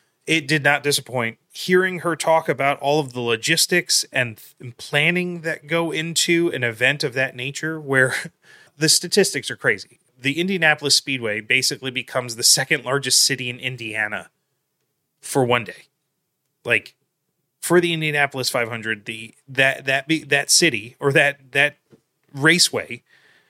It did not disappoint. Hearing her talk about all of the logistics and planning that go into an event of that nature, where the statistics are crazy. The Indianapolis Speedway basically becomes the second largest city in Indiana for one day. Like, for the Indianapolis five hundred, the that that be, that city or that that raceway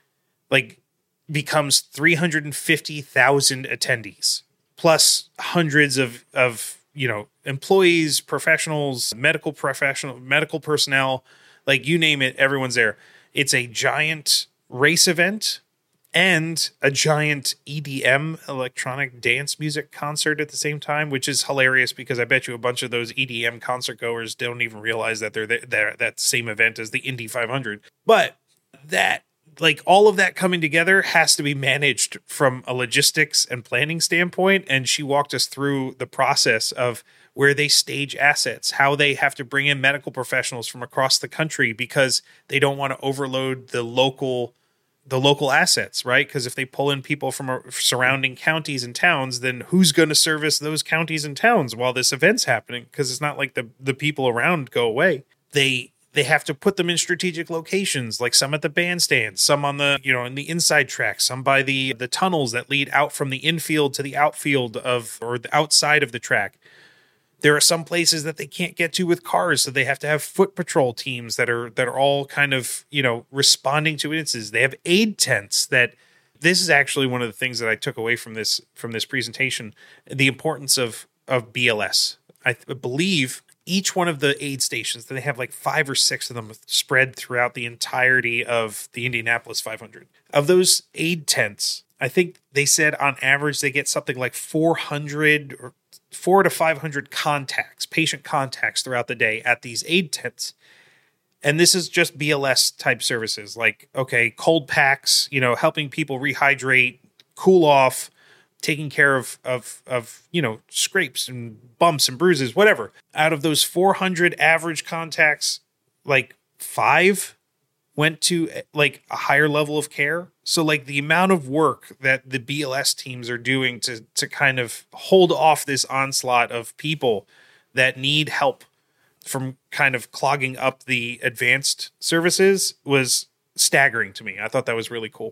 like becomes three hundred fifty thousand attendees, plus hundreds of of you know employees, professionals, medical professional, medical personnel, like you name it, everyone's there. It's a giant race event and a giant E D M, electronic dance music concert at the same time, which is hilarious because I bet you a bunch of those E D M concert goers don't even realize that they're there, they're that same event as the Indy five hundred. But that, like, all of that coming together has to be managed from a logistics and planning standpoint. And she walked us through the process of where they stage assets, how they have to bring in medical professionals from across the country because they don't want to overload the local the local assets, right? Because if they pull in people from surrounding counties and towns, then who's going to service those counties and towns while this event's happening? Because it's not like the, the people around go away. They they have to put them in strategic locations, like some at the bandstand, some on the, you know, in the inside track, some by the the tunnels that lead out from the infield to the outfield of, or the outside of the track. There are some places that they can't get to with cars, so they have to have foot patrol teams that are that are all kind of, you know, responding to incidents. They have aid tents that, this is actually one of the things that I took away from this from this presentation, the importance of of B L S. I th- believe each one of the aid stations, they have like five or six of them spread throughout the entirety of the Indianapolis five hundred. Of those aid tents, I think they said on average they get something like four hundred or four to five hundred contacts, patient contacts throughout the day at these aid tents. And this is just B L S type services, like, okay, cold packs, you know, helping people rehydrate, cool off, taking care of, of, of, you know, scrapes and bumps and bruises, whatever. Out of those four hundred average contacts, like five went to like a higher level of care. So like the amount of work that the B L S teams are doing to to kind of hold off this onslaught of people that need help from kind of clogging up the advanced services was staggering to me. I thought that was really cool.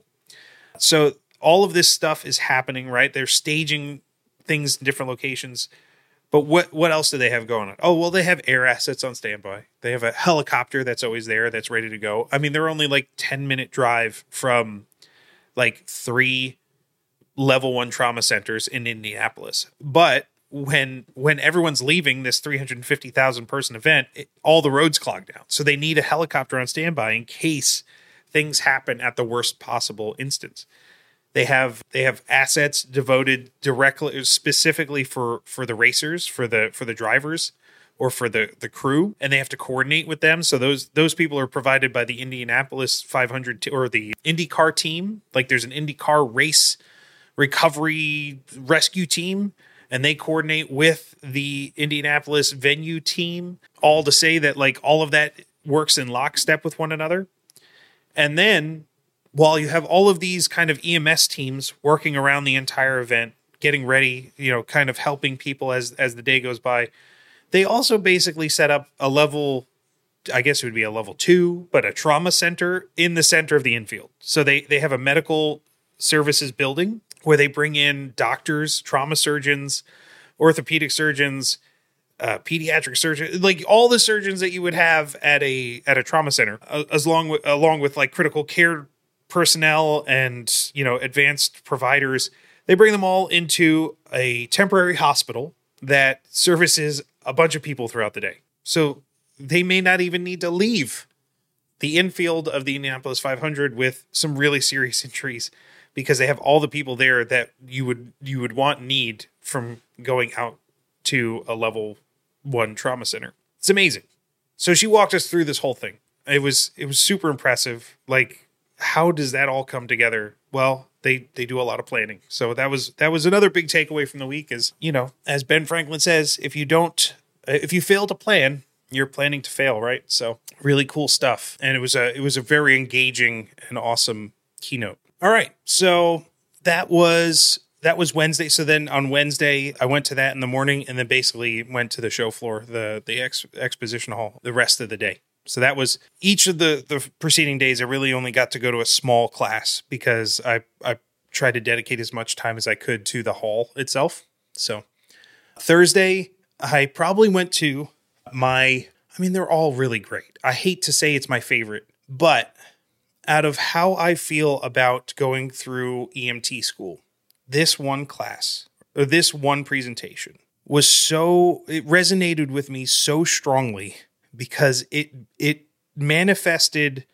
So all of this stuff is happening, right? They're staging things in different locations. But what, what else do they have going on? Oh, well, they have air assets on standby. They have a helicopter that's always there, that's ready to go. I mean, they're only like ten minute drive from like three level one trauma centers in Indianapolis. But when when everyone's leaving this three hundred fifty thousand person event, it, all the roads clog down. So they need a helicopter on standby in case things happen at the worst possible instance. They have they have assets devoted directly, specifically for, for the racers, for the for the drivers, or for the, the crew, and they have to coordinate with them. So those those people are provided by the Indianapolis five hundred t- or the IndyCar team. Like there's an IndyCar race recovery rescue team, and they coordinate with the Indianapolis venue team, all to say that like all of that works in lockstep with one another. And then while you have all of these kind of E M S teams working around the entire event, getting ready, you know, kind of helping people as, as the day goes by, they also basically set up a level, I guess it would be a level two, but a trauma center in the center of the infield. So they, they have a medical services building where they bring in doctors, trauma surgeons, orthopedic surgeons, uh, pediatric surgeons, like all the surgeons that you would have at a at a trauma center, uh, as long with, along with like critical care personnel and, you know, advanced providers. They bring them all into a temporary hospital that services a bunch of people throughout the day. So they may not even need to leave the infield of the Indianapolis five hundred with some really serious injuries, because they have all the people there that you would you would want need from going out to a level one trauma center. It's amazing. So she walked us through this whole thing. It was it was super impressive. Like, how does that all come together? Well, they they do a lot of planning. So that was that was another big takeaway from the week is, you know, as Ben Franklin says, if you don't if you fail to plan, you're planning to fail, right? So really cool stuff. And it was a it was a very engaging and awesome keynote. All right. So that was that was Wednesday. So then on Wednesday, I went to that in the morning and then basically went to the show floor, the the ex, exposition hall, the rest of the day. So that was each of the, the preceding days. I really only got to go to a small class because I, I tried to dedicate as much time as I could to the hall itself. So Thursday, I probably went to my, I mean, they're all really great. I hate to say it's my favorite, but out of how I feel about going through E M T school, this one class or this one presentation was so, it resonated with me so strongly because it, it manifested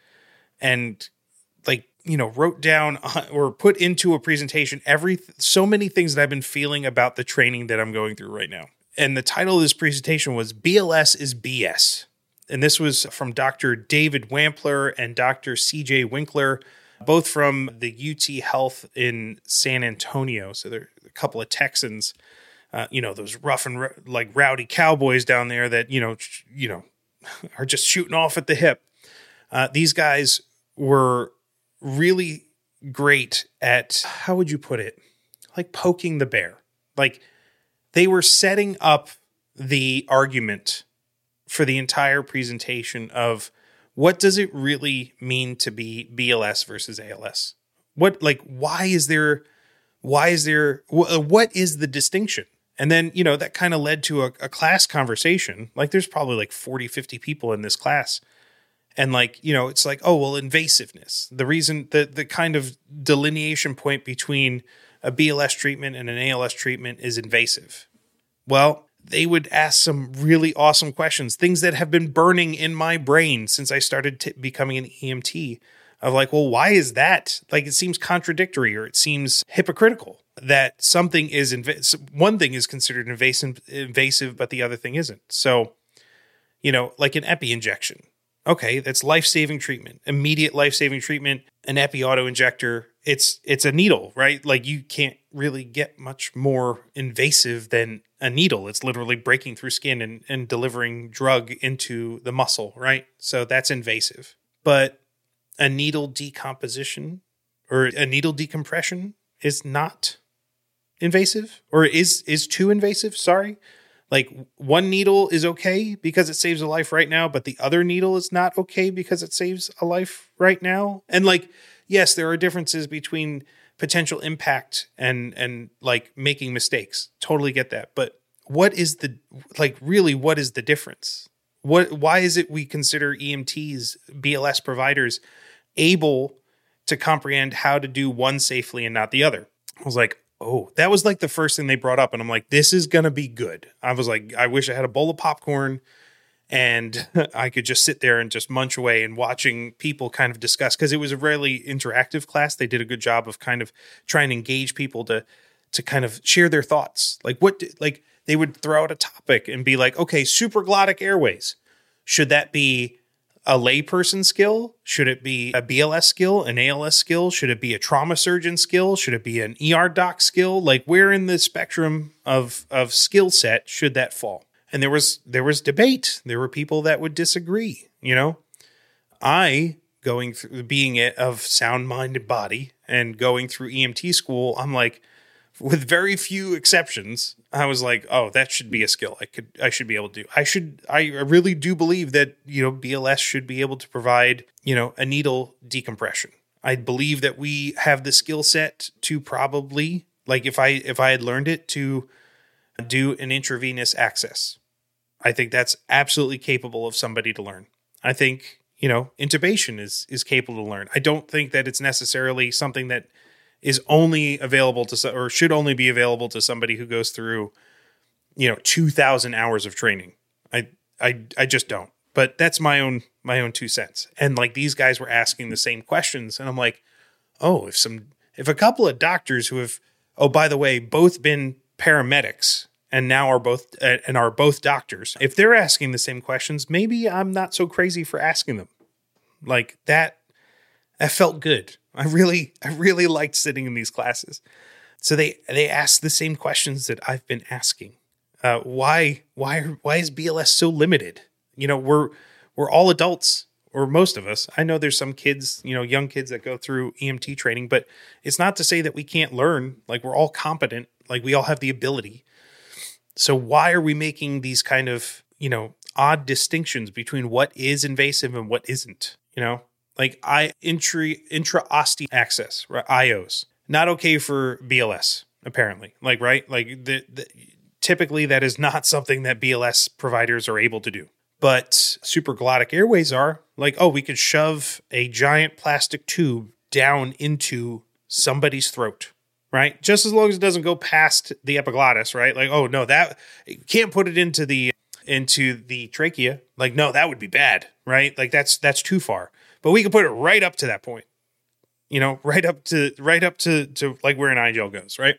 and like, you know, wrote down or put into a presentation every, so many things that I've been feeling about the training that I'm going through right now. And the title of this presentation was B L S is B S. And this was from Doctor David Wampler and Doctor C J Winkler, both from the U T Health in San Antonio. So they're a couple of Texans, uh, you know, those rough and r- like rowdy cowboys down there that, you know, sh- you know, are just shooting off at the hip. Uh, these guys were really great at, how would you put it? Like poking the bear. Like they were setting up the argument for the entire presentation of what does it really mean to be B L S versus A L S? What, like, why is there, why is there, wh- what is the distinction? And then, you know, that kind of led to a, a class conversation. Like there's probably like forty, fifty people in this class. And like, you know, it's like, oh, well, invasiveness. The reason that the kind of delineation point between a B L S treatment and an A L S treatment is invasive. Well, they would ask some really awesome questions, things that have been burning in my brain since I started t- becoming an E M T of like, well, why is that? Like, it seems contradictory or it seems hypocritical that something is, inv- one thing is considered invasive, invasive, but the other thing isn't. So, you know, like an epi injection. Okay, that's life-saving treatment, immediate life-saving treatment, an epi auto-injector. It's it's a needle, right? Like you can't really get much more invasive than a needle. It's literally breaking through skin and, and delivering drug into the muscle, right? So that's invasive. But a needle decomposition or a needle decompression is not invasive or is is too invasive, sorry. Like one needle is okay because it saves a life right now, but the other needle is not okay because it saves a life right now. And like, yes, there are differences between potential impact and, and like making mistakes. Totally get that. But what is the, like really, what is the difference? What, why is it we consider E M Ts, B L S providers able to comprehend how to do one safely and not the other? I was like, oh, that was like the first thing they brought up. And I'm like, this is going to be good. I was like, I wish I had a bowl of popcorn and I could just sit there and just munch away and watching people kind of discuss, because it was a really interactive class. They did a good job of kind of trying to engage people to, to kind of share their thoughts. Like what, like they would throw out a topic and be like, okay, supraglottic airways. Should that be a layperson skill? Should it be a B L S skill, an A L S skill? Should it be a trauma surgeon skill? Should it be an E R doc skill? Like, where in the spectrum of of skill set should that fall? And there was there was debate. There were people that would disagree. You know, I going through being it of sound mind and body and going through E M T school, I'm like, with very few exceptions, I was like, oh, that should be a skill I could, I should be able to do. I should, I really do believe that, you know, B L S should be able to provide, you know, a needle decompression. I believe that we have the skill set to probably, like if I, if I had learned it, to do an intravenous access. I think that's absolutely capable of somebody to learn. I think, you know, intubation is, is capable to learn. I don't think that it's necessarily something that is only available to, or should only be available to somebody who goes through, you know, two thousand hours of training. I, I, I just don't, but that's my own, my own two cents. And like, these guys were asking the same questions. And I'm like, oh, if some, if a couple of doctors who have, oh, by the way, both been paramedics and now are both, uh, and are both doctors, if they're asking the same questions, maybe I'm not so crazy for asking them. Like that, that felt good. I really, I really liked sitting in these classes. So they, they asked the same questions that I've been asking. Uh, why, why, why is B L S so limited? You know, we're, we're all adults, or most of us. I know there's some kids, you know, young kids that go through E M T training, but it's not to say that we can't learn. Like, we're all competent. Like, we all have the ability. So why are we making these kind of, you know, odd distinctions between what is invasive and what isn't, you know? Like I intra intraosteal access, right? I Os, not okay for B L S, apparently. Like, right? Like the, the typically that is not something that B L S providers are able to do. But supraglottic airways are. Like, oh, we could shove a giant plastic tube down into somebody's throat, right? Just as long as it doesn't go past the epiglottis, right? Like, oh no, that you can't put it into the into the trachea. Like, no, that would be bad, right? Like that's that's too far. But we can put it right up to that point, you know, right up to, right up to, to like where an I gel goes, right?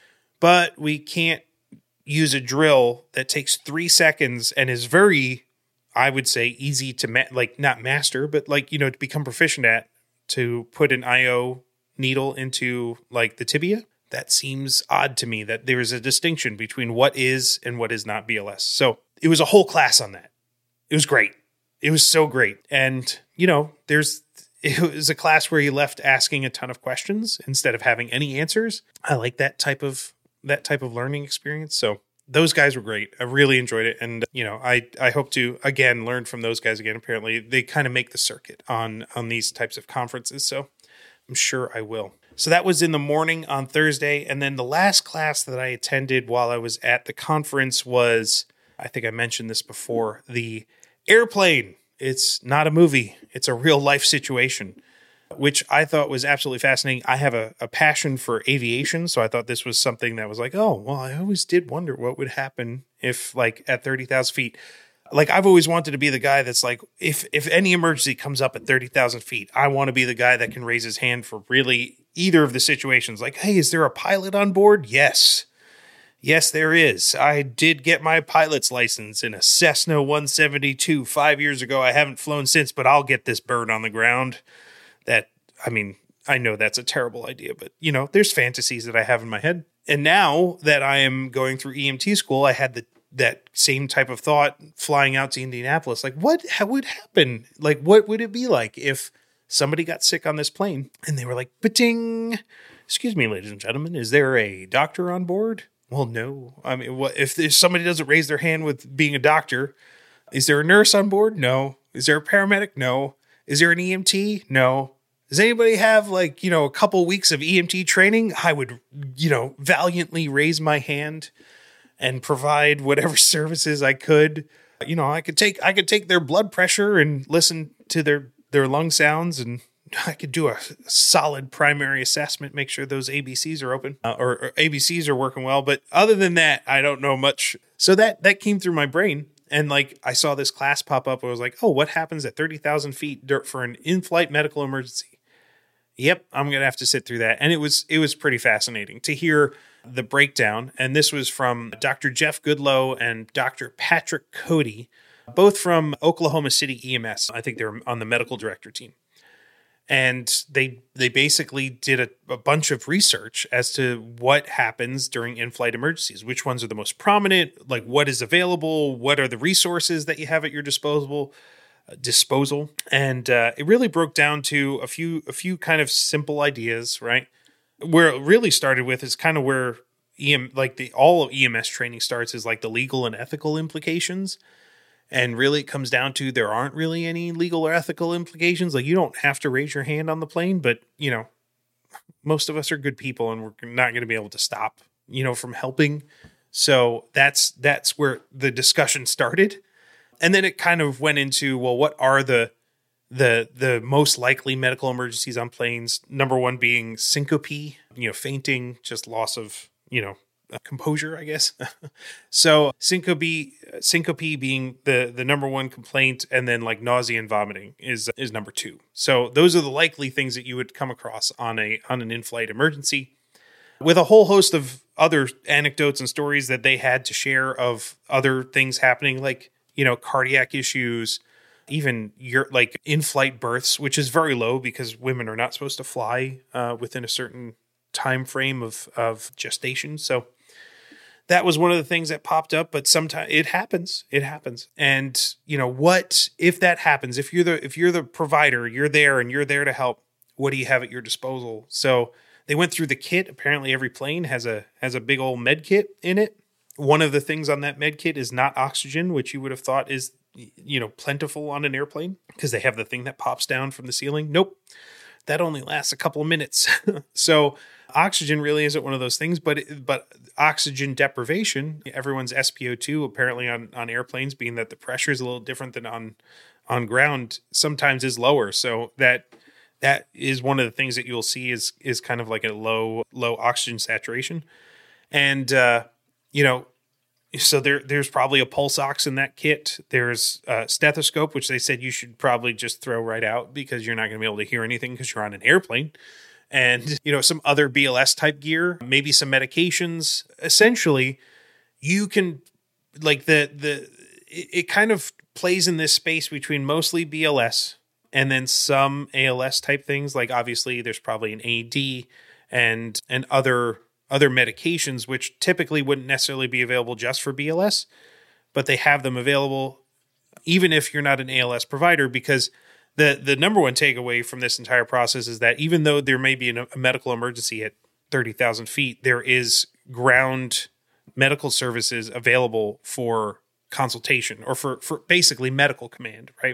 But we can't use a drill that takes three seconds and is very, I would say, easy to, ma- like not master, but like, you know, to become proficient at, to put an I O needle into like the tibia. That seems odd to me, that there is a distinction between what is and what is not B L S. So it was a whole class on that. It was great. It was so great. And, you know, there's, it was a class where you left asking a ton of questions instead of having any answers. I like that type of, that type of learning experience. So those guys were great. I really enjoyed it. And, you know, I, I hope to, again, learn from those guys again. Apparently they kind of make the circuit on, on these types of conferences. So I'm sure I will. So that was in the morning on Thursday. And then the last class that I attended while I was at the conference was, I think I mentioned this before, the Airplane. It's not a movie. It's a real life situation, which I thought was absolutely fascinating. I have a, a passion for aviation, so I thought this was something that was like, oh, well, I always did wonder what would happen if, like, at thirty thousand feet. Like, I've always wanted to be the guy that's like, if if any emergency comes up at thirty thousand feet, I want to be the guy that can raise his hand for really either of the situations. Like, hey, is there a pilot on board? Yes. Yes, there is. I did get my pilot's license in a Cessna one seventy-two five years ago. I haven't flown since, but I'll get this bird on the ground. That, I mean, I know that's a terrible idea, but, you know, there's fantasies that I have in my head. And now that I am going through E M T school, I had the that same type of thought flying out to Indianapolis. Like, what how would happen? Like, what would it be like if somebody got sick on this plane and they were like, ba-ding, excuse me, ladies and gentlemen, is there a doctor on board? Well, no. I mean, what if, if somebody doesn't raise their hand with being a doctor? Is there a nurse on board? No. Is there a paramedic? No. Is there an E M T? No. Does anybody have, like, you know, a couple weeks of E M T training? I would, you know, valiantly raise my hand and provide whatever services I could. You know, I could take I could take their blood pressure and listen to their their lung sounds, and I could do a solid primary assessment, make sure those A B Cs are open, uh, or, or A B Cs are working well. But other than that, I don't know much. So that that came through my brain. And like, I saw this class pop up. I was like, oh, what happens at thirty thousand feet for an in-flight medical emergency? Yep, I'm going to have to sit through that. And it was it was pretty fascinating to hear the breakdown. And this was from Doctor Jeff Goodlow and Doctor Patrick Cody, both from Oklahoma City E M S. I think they're on the medical director team. And they they basically did a, a bunch of research as to what happens during in-flight emergencies, which ones are the most prominent, like what is available, what are the resources that you have at your disposal, uh, disposal. And uh, it really broke down to a few a few kind of simple ideas, right? Where it really started with is kind of where E M like the all of E M S training starts is like the legal and ethical implications. And really, it comes down to there aren't really any legal or ethical implications. Like, you don't have to raise your hand on the plane, but, you know, most of us are good people and we're not going to be able to stop, you know, from helping. So that's that's where the discussion started. And then it kind of went into, well, what are the the the most likely medical emergencies on planes? Number one being syncope, you know, fainting, just loss of, you know, composure, I guess. So syncope, syncope being the, the number one complaint, and then like nausea and vomiting is is number two. So those are the likely things that you would come across on a on an in-flight emergency, with a whole host of other anecdotes and stories that they had to share of other things happening, like, you know, cardiac issues, even your like in-flight births, which is very low because women are not supposed to fly uh, within a certain time frame of of gestation. So that was one of the things that popped up, but sometimes it happens. It happens. And, you know, what if that happens? If you're the if you're the provider, you're there and you're there to help, what do you have at your disposal? So they went through the kit. Apparently every plane has a has a big old med kit in it. One of the things on that med kit is not oxygen, which you would have thought is, you know, plentiful on an airplane because they have the thing that pops down from the ceiling. Nope. That only lasts a couple of minutes. So oxygen really isn't one of those things, but but oxygen deprivation, everyone's S p O two apparently on, on airplanes, being that the pressure is a little different than on on ground, sometimes is lower. So that that is one of the things that you'll see is is kind of like a low low oxygen saturation. And uh, you know, so there there's probably a pulse ox in that kit. There's a stethoscope, which they said you should probably just throw right out because you're not going to be able to hear anything because you're on an airplane. And, you know, some other B L S type gear, maybe some medications. Essentially, you can, like, the, the, it, it kind of plays in this space between mostly B L S and then some A L S type things. Like, obviously, there's probably an A D and, and other, other medications, which typically wouldn't necessarily be available just for B L S, but they have them available even if you're not an A L S provider, because The the number one takeaway from this entire process is that even though there may be a medical emergency at thirty thousand feet, there is ground medical services available for consultation or for, for basically medical command, right?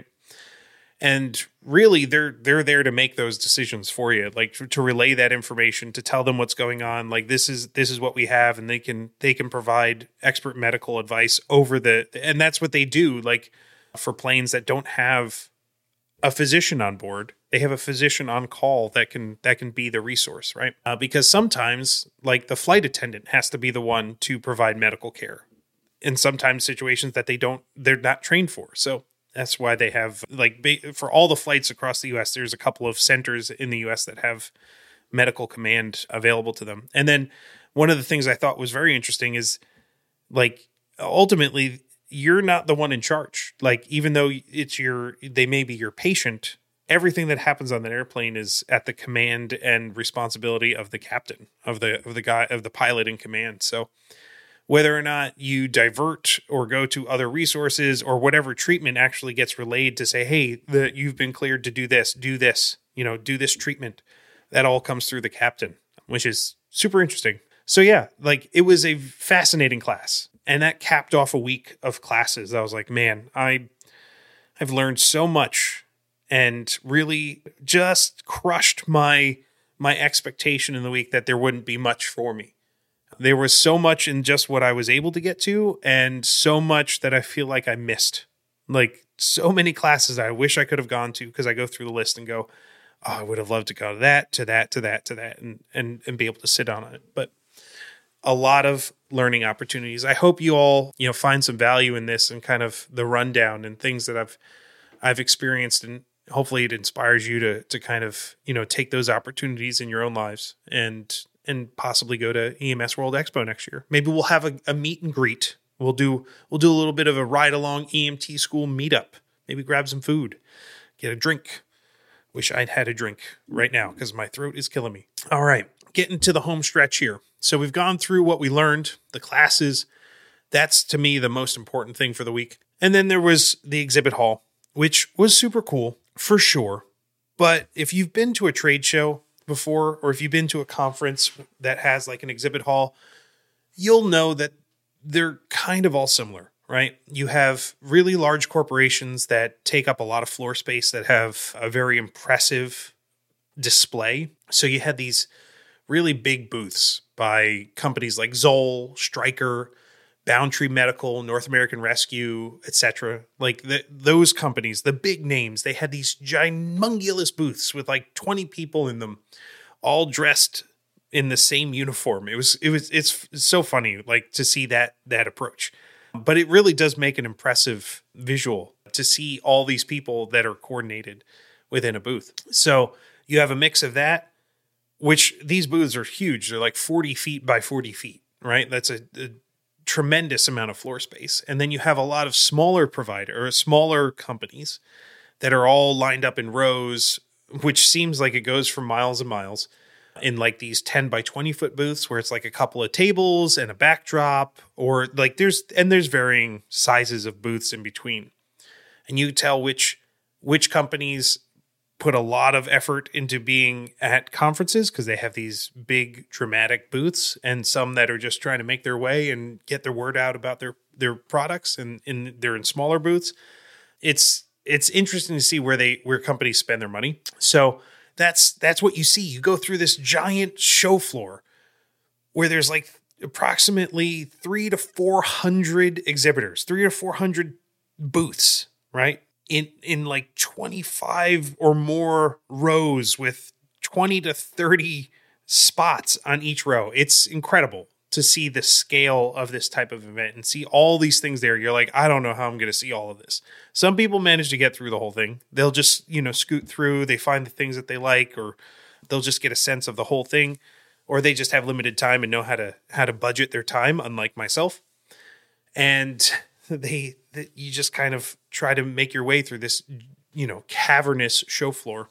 And really, they're they're there to make those decisions for you, like to, to relay that information, to tell them what's going on. Like this is this is what we have, and they can they can provide expert medical advice over the, and that's what they do. Like for planes that don't have a physician on board, they have a physician on call that can that can be the resource, right? Uh, because sometimes, like the flight attendant has to be the one to provide medical care in sometimes situations that they don't, they're not trained for. So that's why they have, like, for all the flights across the U S, there's a couple of centers in the U S that have medical command available to them. And then one of the things I thought was very interesting is, like, ultimately, you're not the one in charge. Like, even though it's your, they may be your patient, everything that happens on that airplane is at the command and responsibility of the captain, of the, of the guy, of the pilot in command. So whether or not you divert or go to other resources or whatever treatment actually gets relayed to say, hey, the, you've been cleared to do this, do this, you know, do this treatment, that all comes through the captain, which is super interesting. So yeah, like, it was a fascinating class. And that capped off a week of classes. I was like, man, I, I've learned so much, and really just crushed my my expectation in the week that there wouldn't be much for me. There was so much in just what I was able to get to, and so much that I feel like I missed. Like, so many classes that I wish I could have gone to, because I go through the list and go, oh, I would have loved to go to that, to that, to that, to that, and and and be able to sit on it. But a lot of learning opportunities. I hope you all, you know, find some value in this and kind of the rundown and things that I've I've experienced, and hopefully it inspires you to to kind of, you know, take those opportunities in your own lives and and possibly go to E M S World Expo next year. Maybe we'll have a, a meet and greet We'll do we'll do a little bit of a ride along E M T school meetup. Maybe grab some food, get a drink. Wish I'd had a drink right now because my throat is killing me. All right, getting to the home stretch here. So we've gone through what we learned, the classes. That's, to me, the most important thing for the week. And then there was the exhibit hall, which was super cool, for sure. But if you've been to a trade show before, or if you've been to a conference that has like an exhibit hall, you'll know that they're kind of all similar, right? You have really large corporations that take up a lot of floor space that have a very impressive display. So you had these really big booths by companies like Zoll, Stryker, Boundtree Medical, North American Rescue, et cetera. Like the, those companies, the big names, they had these ginormous booths with like twenty people in them, all dressed in the same uniform. It was, it was, it's so funny, like to see that that approach. But it really does make an impressive visual to see all these people that are coordinated within a booth. So you have a mix of that, which these booths are huge. They're like forty feet by forty feet, right? That's a, a tremendous amount of floor space. And then you have a lot of smaller provider or smaller companies that are all lined up in rows, which seems like it goes for miles and miles, in like these ten by twenty foot booths where it's like a couple of tables and a backdrop, or like there's, and there's varying sizes of booths in between. And you tell which, which companies put a lot of effort into being at conferences because they have these big dramatic booths, and some that are just trying to make their way and get their word out about their, their products, and in, they're in smaller booths. It's, it's interesting to see where they, where companies spend their money. So that's, that's what you see. You go through this giant show floor where there's like approximately three to four hundred exhibitors, three to four hundred booths, right? In, in like twenty-five or more rows with twenty to thirty spots on each row. It's incredible to see the scale of this type of event and see all these things there. You're like, I don't know how I'm going to see all of this. Some people manage to get through the whole thing. They'll just, you know, scoot through. They find the things that they like, or they'll just get a sense of the whole thing, or they just have limited time and know how to, how to budget their time, unlike myself. And they, they, you just kind of try to make your way through this, you know, cavernous show floor.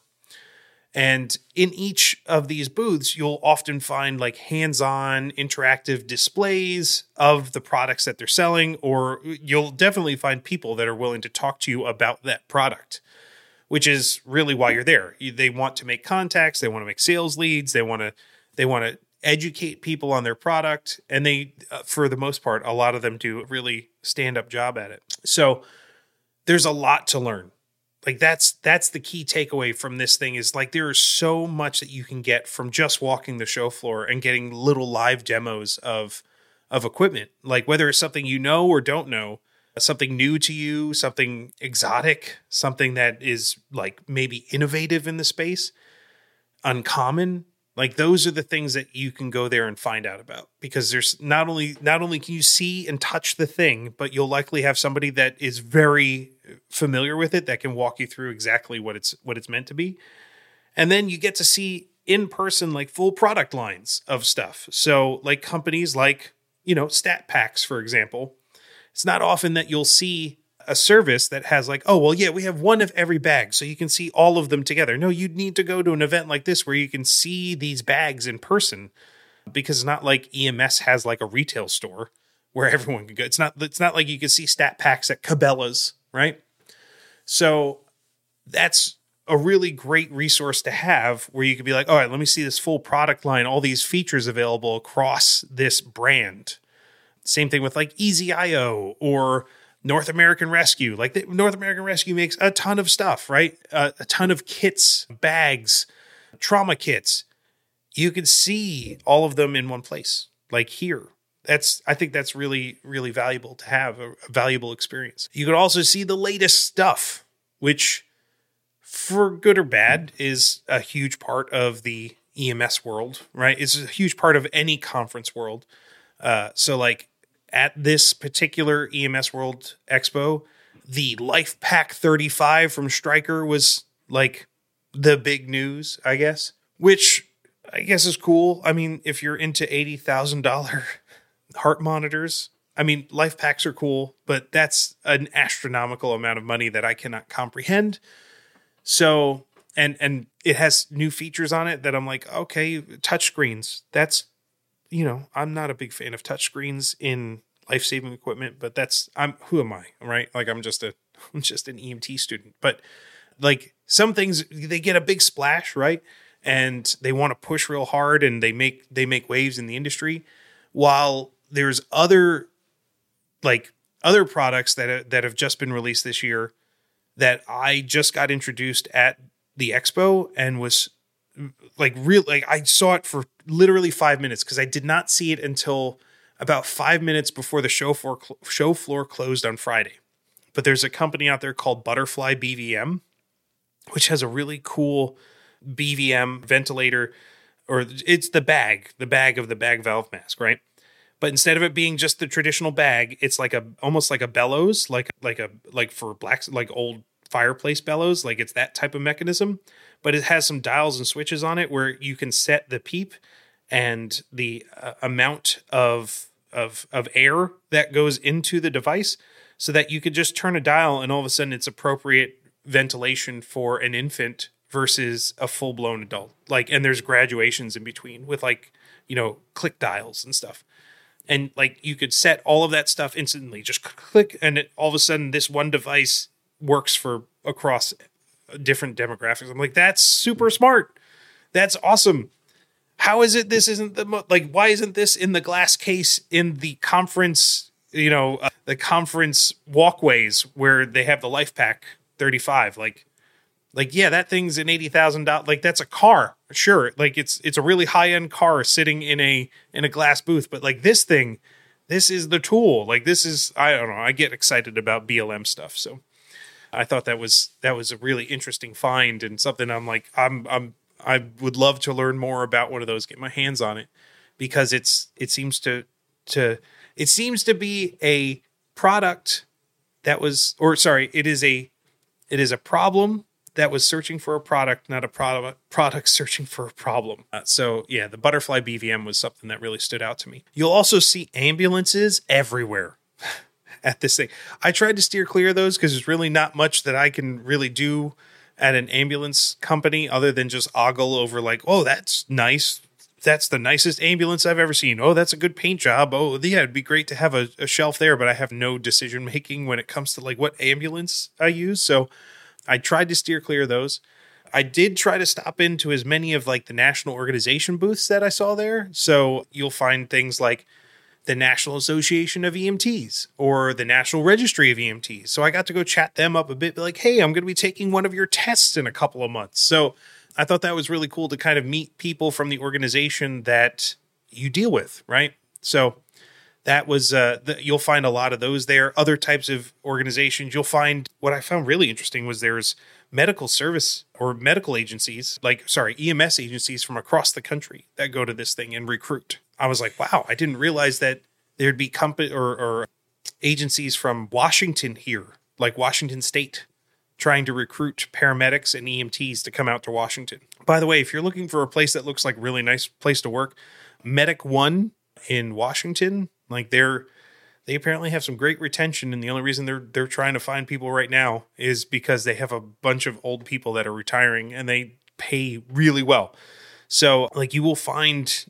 And in each of these booths, you'll often find like hands-on interactive displays of the products that they're selling, or you'll definitely find people that are willing to talk to you about that product, which is really why you're there. They want to make contacts. They want to make sales leads. They want to, they want to educate people on their product. And they, uh, for the most part, a lot of them do a really stand-up job at it. So there's a lot to learn. Like that's, that's the key takeaway from this thing, is like, there is so much that you can get from just walking the show floor and getting little live demos of, of equipment. Like whether it's something you know or don't know, something new to you, something exotic, something that is like maybe innovative in the space, uncommon. Like those are the things that you can go there and find out about, because there's not only, not only can you see and touch the thing, but you'll likely have somebody that is very familiar with it that can walk you through exactly what it's, what it's meant to be. And then you get to see in person, like full product lines of stuff. So like companies like, you know, Stat Packs, for example, it's not often that you'll see a service that has like, oh, well, yeah, we have one of every bag, so you can see all of them together. No, you'd need to go to an event like this where you can see these bags in person, because it's not like E M S has like a retail store where everyone can go. It's not, it's not like you can see Stat Packs at Cabela's, right? So that's a really great resource to have, where you could be like, all right, let me see this full product line, all these features available across this brand. Same thing with like Easy I O or North American Rescue. Like the, North American Rescue makes a ton of stuff, right? Uh, a ton of kits, bags, trauma kits. You can see all of them in one place, like here. That's, I think that's really, really valuable to have, a, a valuable experience. You can also see the latest stuff, which for good or bad is a huge part of the E M S world, right? It's a huge part of any conference world. Uh, so like, at this particular E M S World Expo, the LifePak thirty-five from Stryker was like the big news, I guess, which I guess is cool. I mean, if you're into eighty thousand dollars heart monitors, I mean, life packs are cool, but that's an astronomical amount of money that I cannot comprehend. So, and and it has new features on it that I'm like, okay, touchscreens. That's, you know, I'm not a big fan of touchscreens in life-saving equipment, but that's, I'm, who am I, right? Like, I'm just a, I'm just an E M T student. But like some things, they get a big splash, right? And they want to push real hard, and they make they make waves in the industry, while there's other like other products that that have just been released this year that I just got introduced at the expo and was like real like I saw it for literally five minutes because I did not see it until about five minutes before the show floor show floor closed on Friday. But there's a company out there called Butterfly B V M, which has a really cool B V M ventilator, or it's the bag, the bag of the bag valve mask, right? But instead of it being just the traditional bag, it's like a almost like a bellows, like like a like for blacks, like old fireplace bellows, like it's that type of mechanism. But it has some dials and switches on it where you can set the peep and the uh, amount of of of air that goes into the device, so that you could just turn a dial and all of a sudden it's appropriate ventilation for an infant versus a full blown adult. Like, and there's graduations in between with like, you know, click dials and stuff. And like you could set all of that stuff instantly, just click, and it, all of a sudden this one device works for across different demographics. I'm like, that's super smart. That's awesome. How is it this isn't the mo- like why isn't this in the glass case in the conference, you know, uh, the conference walkways where they have the Life Pack thirty-five? Like, like yeah, that thing's an eighty thousand dollars. Like that's a car, sure. Like it's it's a really high end car sitting in a in a glass booth. But like this thing, this is the tool. Like this is, I don't know. I get excited about B L M stuff. So I thought that was that was a really interesting find and something I'm like I'm I'm I would love to learn more about one of those, get my hands on it, because it's it seems to to it seems to be a product that was or sorry, it is a it is a problem that was searching for a product, not a product product searching for a problem. Uh, so yeah, the Butterfly B V M was something that really stood out to me. You'll also see ambulances everywhere at this thing. I tried to steer clear of those because there's really not much that I can really do at an ambulance company other than just ogle over like, oh, that's nice. That's the nicest ambulance I've ever seen. Oh, that's a good paint job. Oh, yeah, it'd be great to have a, a shelf there, but I have no decision making when it comes to like what ambulance I use. So I tried to steer clear of those. I did try to stop into as many of like the national organization booths that I saw there. So you'll find things like the National Association of E M Ts or the National Registry of E M Ts. So I got to go chat them up a bit, be like, hey, I'm going to be taking one of your tests in a couple of months. So I thought that was really cool to kind of meet people from the organization that you deal with, right? So that was, uh, the, you'll find a lot of those there. Other types of organizations, you'll find, what I found really interesting was there's medical service or medical agencies, like, sorry, E M S agencies from across the country that go to this thing and recruit. I was like, wow, I didn't realize that there'd be company or, or agencies from Washington here, like Washington State, trying to recruit paramedics and E M Ts to come out to Washington. By the way, if you're looking for a place that looks like a really nice place to work, Medic One in Washington, like they're, they apparently have some great retention. And the only reason they're, they're trying to find people right now is because they have a bunch of old people that are retiring and they pay really well. So like you will find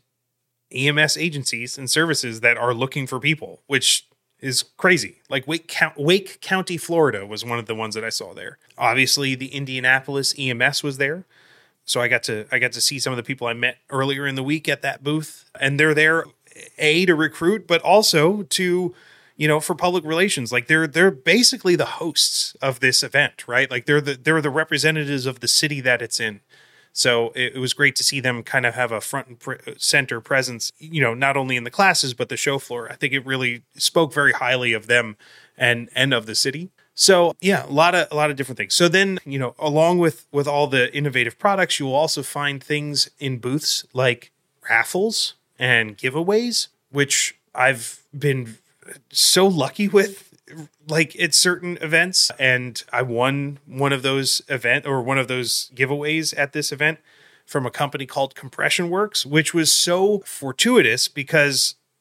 E M S agencies and services that are looking for people, which is crazy. Like Wake, Wake County, Florida was one of the ones that I saw there. Obviously, the Indianapolis E M S was there. So I got to I got to see some of the people I met earlier in the week at that booth. And they're there, A, to recruit, but also to, you know, for public relations. Like they're they're basically the hosts of this event, right? Like they're the they're the representatives of the city that it's in. So it, it was great to see them kind of have a front and pre- center presence, you know, not only in the classes, but the show floor. I think it really spoke very highly of them and, and of the city. So yeah, a lot of, a lot of different things. So then, you know, along with, with all the innovative products, you will also find things in booths like raffles and giveaways, which I've been so lucky with, like at certain events, and I won one of those event or one of those giveaways at this event from a company called Compression Works, which was so fortuitous because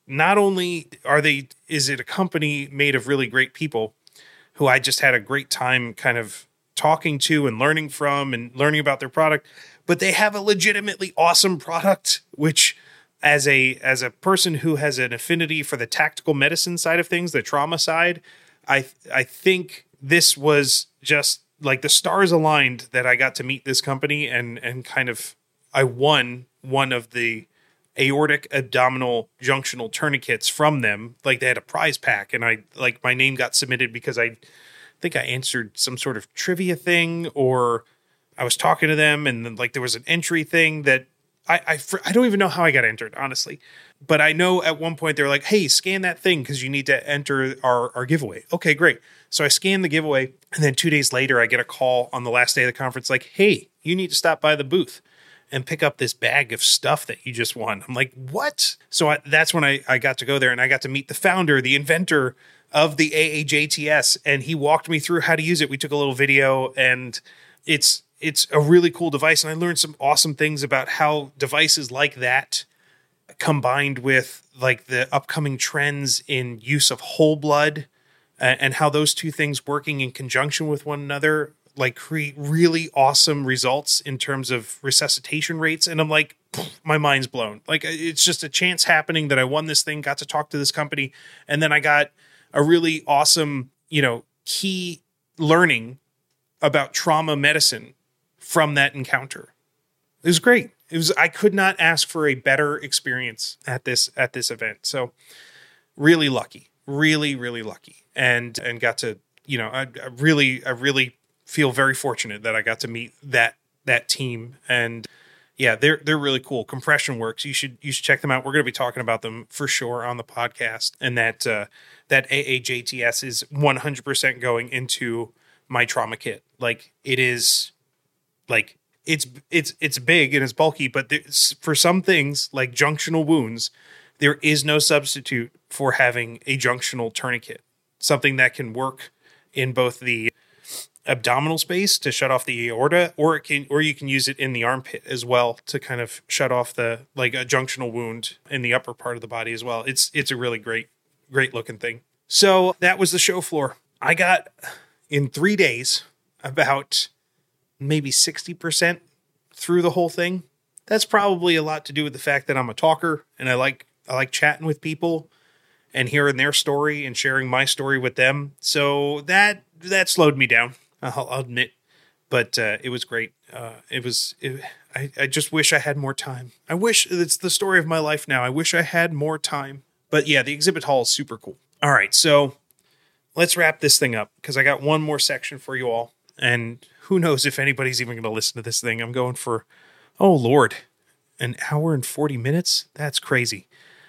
not only are they, is it a company made of really great people who I just had a great time kind of talking to and learning from and learning about their product, but they have a legitimately awesome product, which as a, as a person who has an affinity for the tactical medicine side of things, the trauma side, I, I think this was just like the stars aligned that I got to meet this company and, and kind of, I won one of the aortic abdominal junctional tourniquets from them. Like they had a prize pack, and I like my name got submitted because I think I answered some sort of trivia thing, or I was talking to them, and then like there was an entry thing that I I, I don't even know how I got entered, honestly. But I know at one point they were like, "Hey, scan that thing because you need to enter our our giveaway." Okay, great. So I scanned the giveaway, and then two days later I get a call on the last day of the conference like, "Hey, you need to stop by the booth and pick up this bag of stuff that you just won." I'm like, what? So I, that's when I, I got to go there, and I got to meet the founder, the inventor of the A A J T S, and he walked me through how to use it. We took a little video, and it's it's a really cool device, and I learned some awesome things about how devices like that combined with like the upcoming trends in use of whole blood uh, and how those two things working in conjunction with one another like create really awesome results in terms of resuscitation rates. And I'm like, my mind's blown. Like it's just a chance happening that I won this thing, got to talk to this company. And then I got a really awesome, you know, key learning about trauma medicine from that encounter. It was great. It was, I could not ask for a better experience at this, at this event. So really lucky, really, really lucky. And, and got to, you know, I, I really, I really, feel very fortunate that I got to meet that that team, and yeah, they're they're really cool. Compression Works, you should you should check them out. We're going to be talking about them for sure on the podcast, and that uh, that A A J T S is one hundred percent going into my trauma kit. Like it is, like it's it's it's big and it's bulky, but for some things like junctional wounds, there is no substitute for having a junctional tourniquet, something that can work in both the abdominal space to shut off the aorta, or it can, or you can use it in the armpit as well to kind of shut off the, like a junctional wound in the upper part of the body as well. It's, it's a really great, great looking thing. So that was the show floor. I got in three days about maybe sixty percent through the whole thing. That's probably a lot to do with the fact that I'm a talker and I like, I like chatting with people and hearing their story and sharing my story with them. So that, that slowed me down. I'll, I'll admit, but uh, it was great. Uh, it was. It, I, I just wish I had more time. I wish it's the story of my life now. I wish I had more time. But yeah, the exhibit hall is super cool. All right, so let's wrap this thing up because I got one more section for you all, and who knows if anybody's even going to listen to this thing. I'm going for, oh Lord, an hour and forty minutes. That's crazy.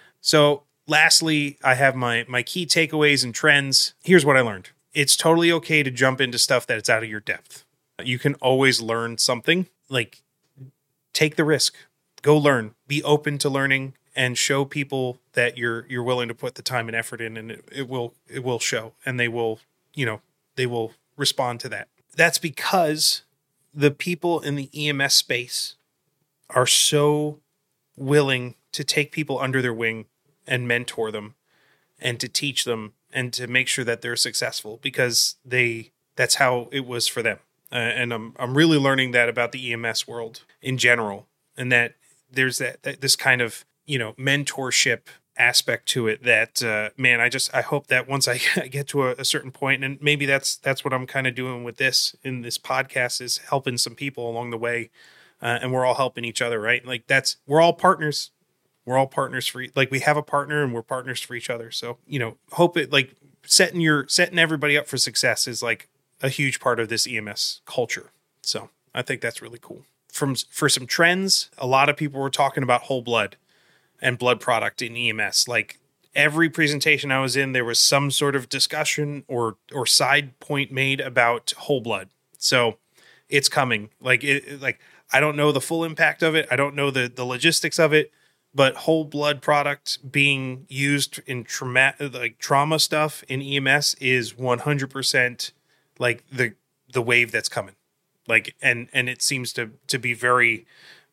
So lastly, I have my my key takeaways and trends. Here's what I learned. It's totally okay to jump into stuff that's out of your depth. You can always learn something. Like, take the risk. Go learn. Be open to learning and show people that you're you're willing to put the time and effort in, and it, it will it will show, and they will, you know, they will respond to that. That's because the people in the E M S space are so willing to take people under their wing and mentor them and to teach them and to make sure that they're successful, because they, that's how it was for them. Uh, and I'm, I'm really learning that about the E M S world in general. And that there's that, that this kind of, you know, mentorship aspect to it that, uh, man, I just, I hope that once I get to a, a certain point, and maybe that's, that's what I'm kind of doing with this in this podcast, is helping some people along the way. Uh, and we're all helping each other, right? Like that's, we're all partners. We're all partners for, like we have a partner and we're partners for each other. So, you know, hope it, like setting your, setting everybody up for success is like a huge part of this E M S culture. So I think that's really cool. From, for some trends, a lot of people were talking about whole blood and blood product in E M S. Like every presentation I was in, there was some sort of discussion or, or side point made about whole blood. So it's coming. Like it, like, I don't know the full impact of it. I don't know the, the logistics of it. But whole blood product being used in trauma, like trauma stuff in E M S is one hundred percent like the the wave that's coming. Like, and and it seems to to be very,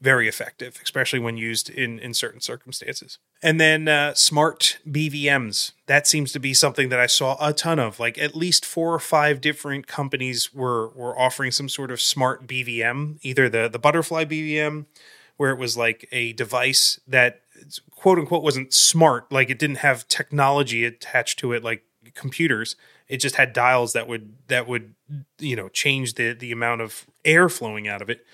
very effective, especially when used in, in certain circumstances. And then uh, smart B V Ms. That seems to be something that I saw a ton of. Like at least four or five different companies were were offering some sort of smart B V M, either the, the Butterfly B V M, where it was like a device that quote unquote wasn't smart, like it didn't have technology attached to it like computers. It just had dials that would that would you know change the the amount of air flowing out of it.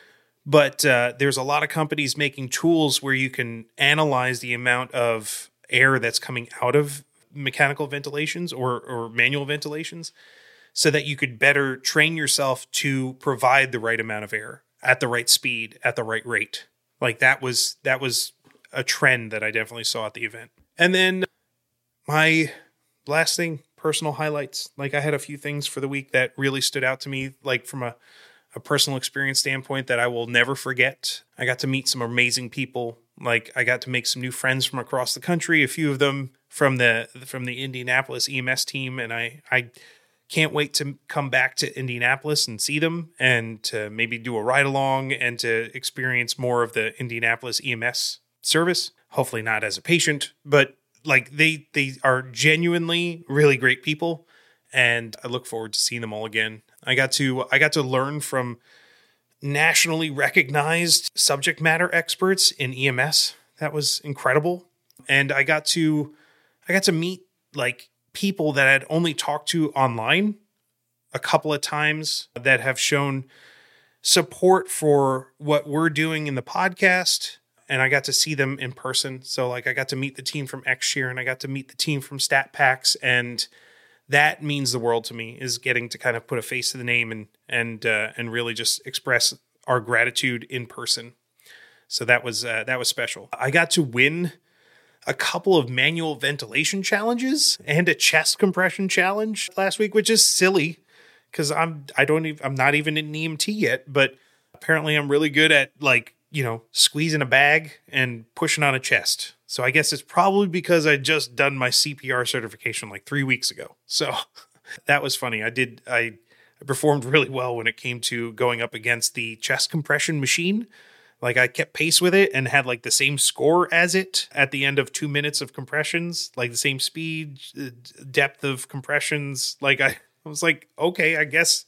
But uh, there's a lot of companies making tools where you can analyze the amount of air that's coming out of mechanical ventilations or, or manual ventilations so that you could better train yourself to provide the right amount of air at the right speed, at the right rate. Like that was that was a trend that I definitely saw at the event. And then my last thing, personal highlights. Like I had a few things for the week that really stood out to me, like from a a personal experience standpoint that I will never forget. I got to meet some amazing people. Like I got to make some new friends from across the country, a few of them from the from the Indianapolis E M S team. And I, I can't wait to come back to Indianapolis and see them and to maybe do a ride along and to experience more of the Indianapolis E M S service. Hopefully not as a patient, but like they they are genuinely really great people. And I look forward to seeing them all again. I got to I got to learn from nationally recognized subject matter experts in E M S. That was incredible. And I got to I got to meet like people that I'd only talked to online a couple of times that have shown support for what we're doing in the podcast. And I got to see them in person. So like I got to meet the team from X-Shear and I got to meet the team from StatPax, and that means the world to me, is getting to kind of put a face to the name and and uh, and really just express our gratitude in person. So that was uh, that was special. I got to win a couple of manual ventilation challenges and a chest compression challenge last week, which is silly because I'm I don't even I'm not even in E M T yet, but apparently I'm really good at like you know squeezing a bag and pushing on a chest. So I guess it's probably because I just done my C P R certification like three weeks ago. So that was funny. I did, I performed really well when it came to going up against the chest compression machine. Like I kept pace with it and had like the same score as it at the end of two minutes of compressions, like the same speed, depth of compressions. Like I, I was like, okay, I guess,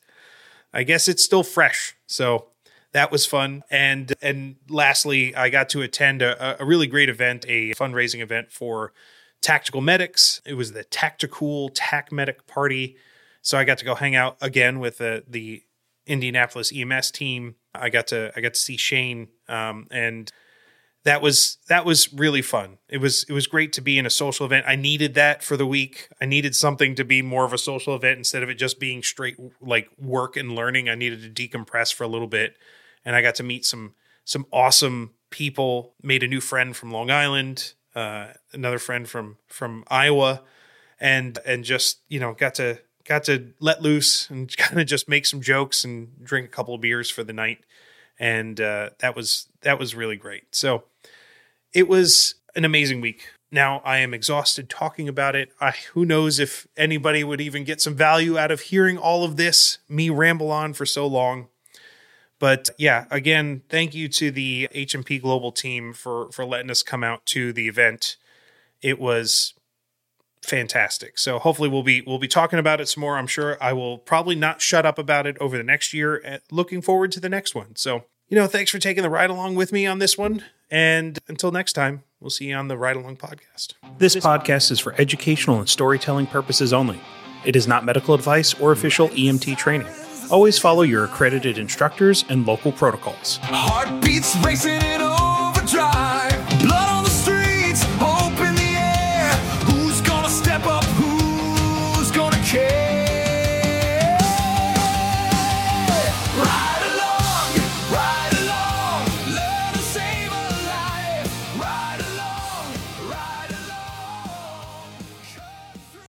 I guess it's still fresh. So that was fun. And and lastly, I got to attend a, a really great event, a fundraising event for Tactical Medics. It was the Tactical Tac Medic Party. So I got to go hang out again with the, the Indianapolis E M S team. I got to I got to see Shane, um, and that was that was really fun. It was it was great to be in a social event. I needed that for the week. I needed something to be more of a social event instead of it just being straight like work and learning. I needed to decompress for a little bit. And I got to meet some some awesome people, made a new friend from Long Island, uh, another friend from from Iowa, and and just, you know, got to got to let loose and kind of just make some jokes and drink a couple of beers for the night. And uh, that was that was really great. So it was an amazing week. Now I am exhausted talking about it. I, who knows if anybody would even get some value out of hearing all of this, me ramble on for so long. But yeah, again, thank you to the H M P Global team for, for letting us come out to the event. It was fantastic. So hopefully we'll be we'll be talking about it some more. I'm sure I will probably not shut up about it over the next year. Looking forward to the next one. So, you know, thanks for taking the ride along with me on this one. And until next time, we'll see you on the Ride Along podcast. This podcast is for educational and storytelling purposes only. It is not medical advice or official E M T training. Always follow your accredited instructors and local protocols.
Heartbeats racing in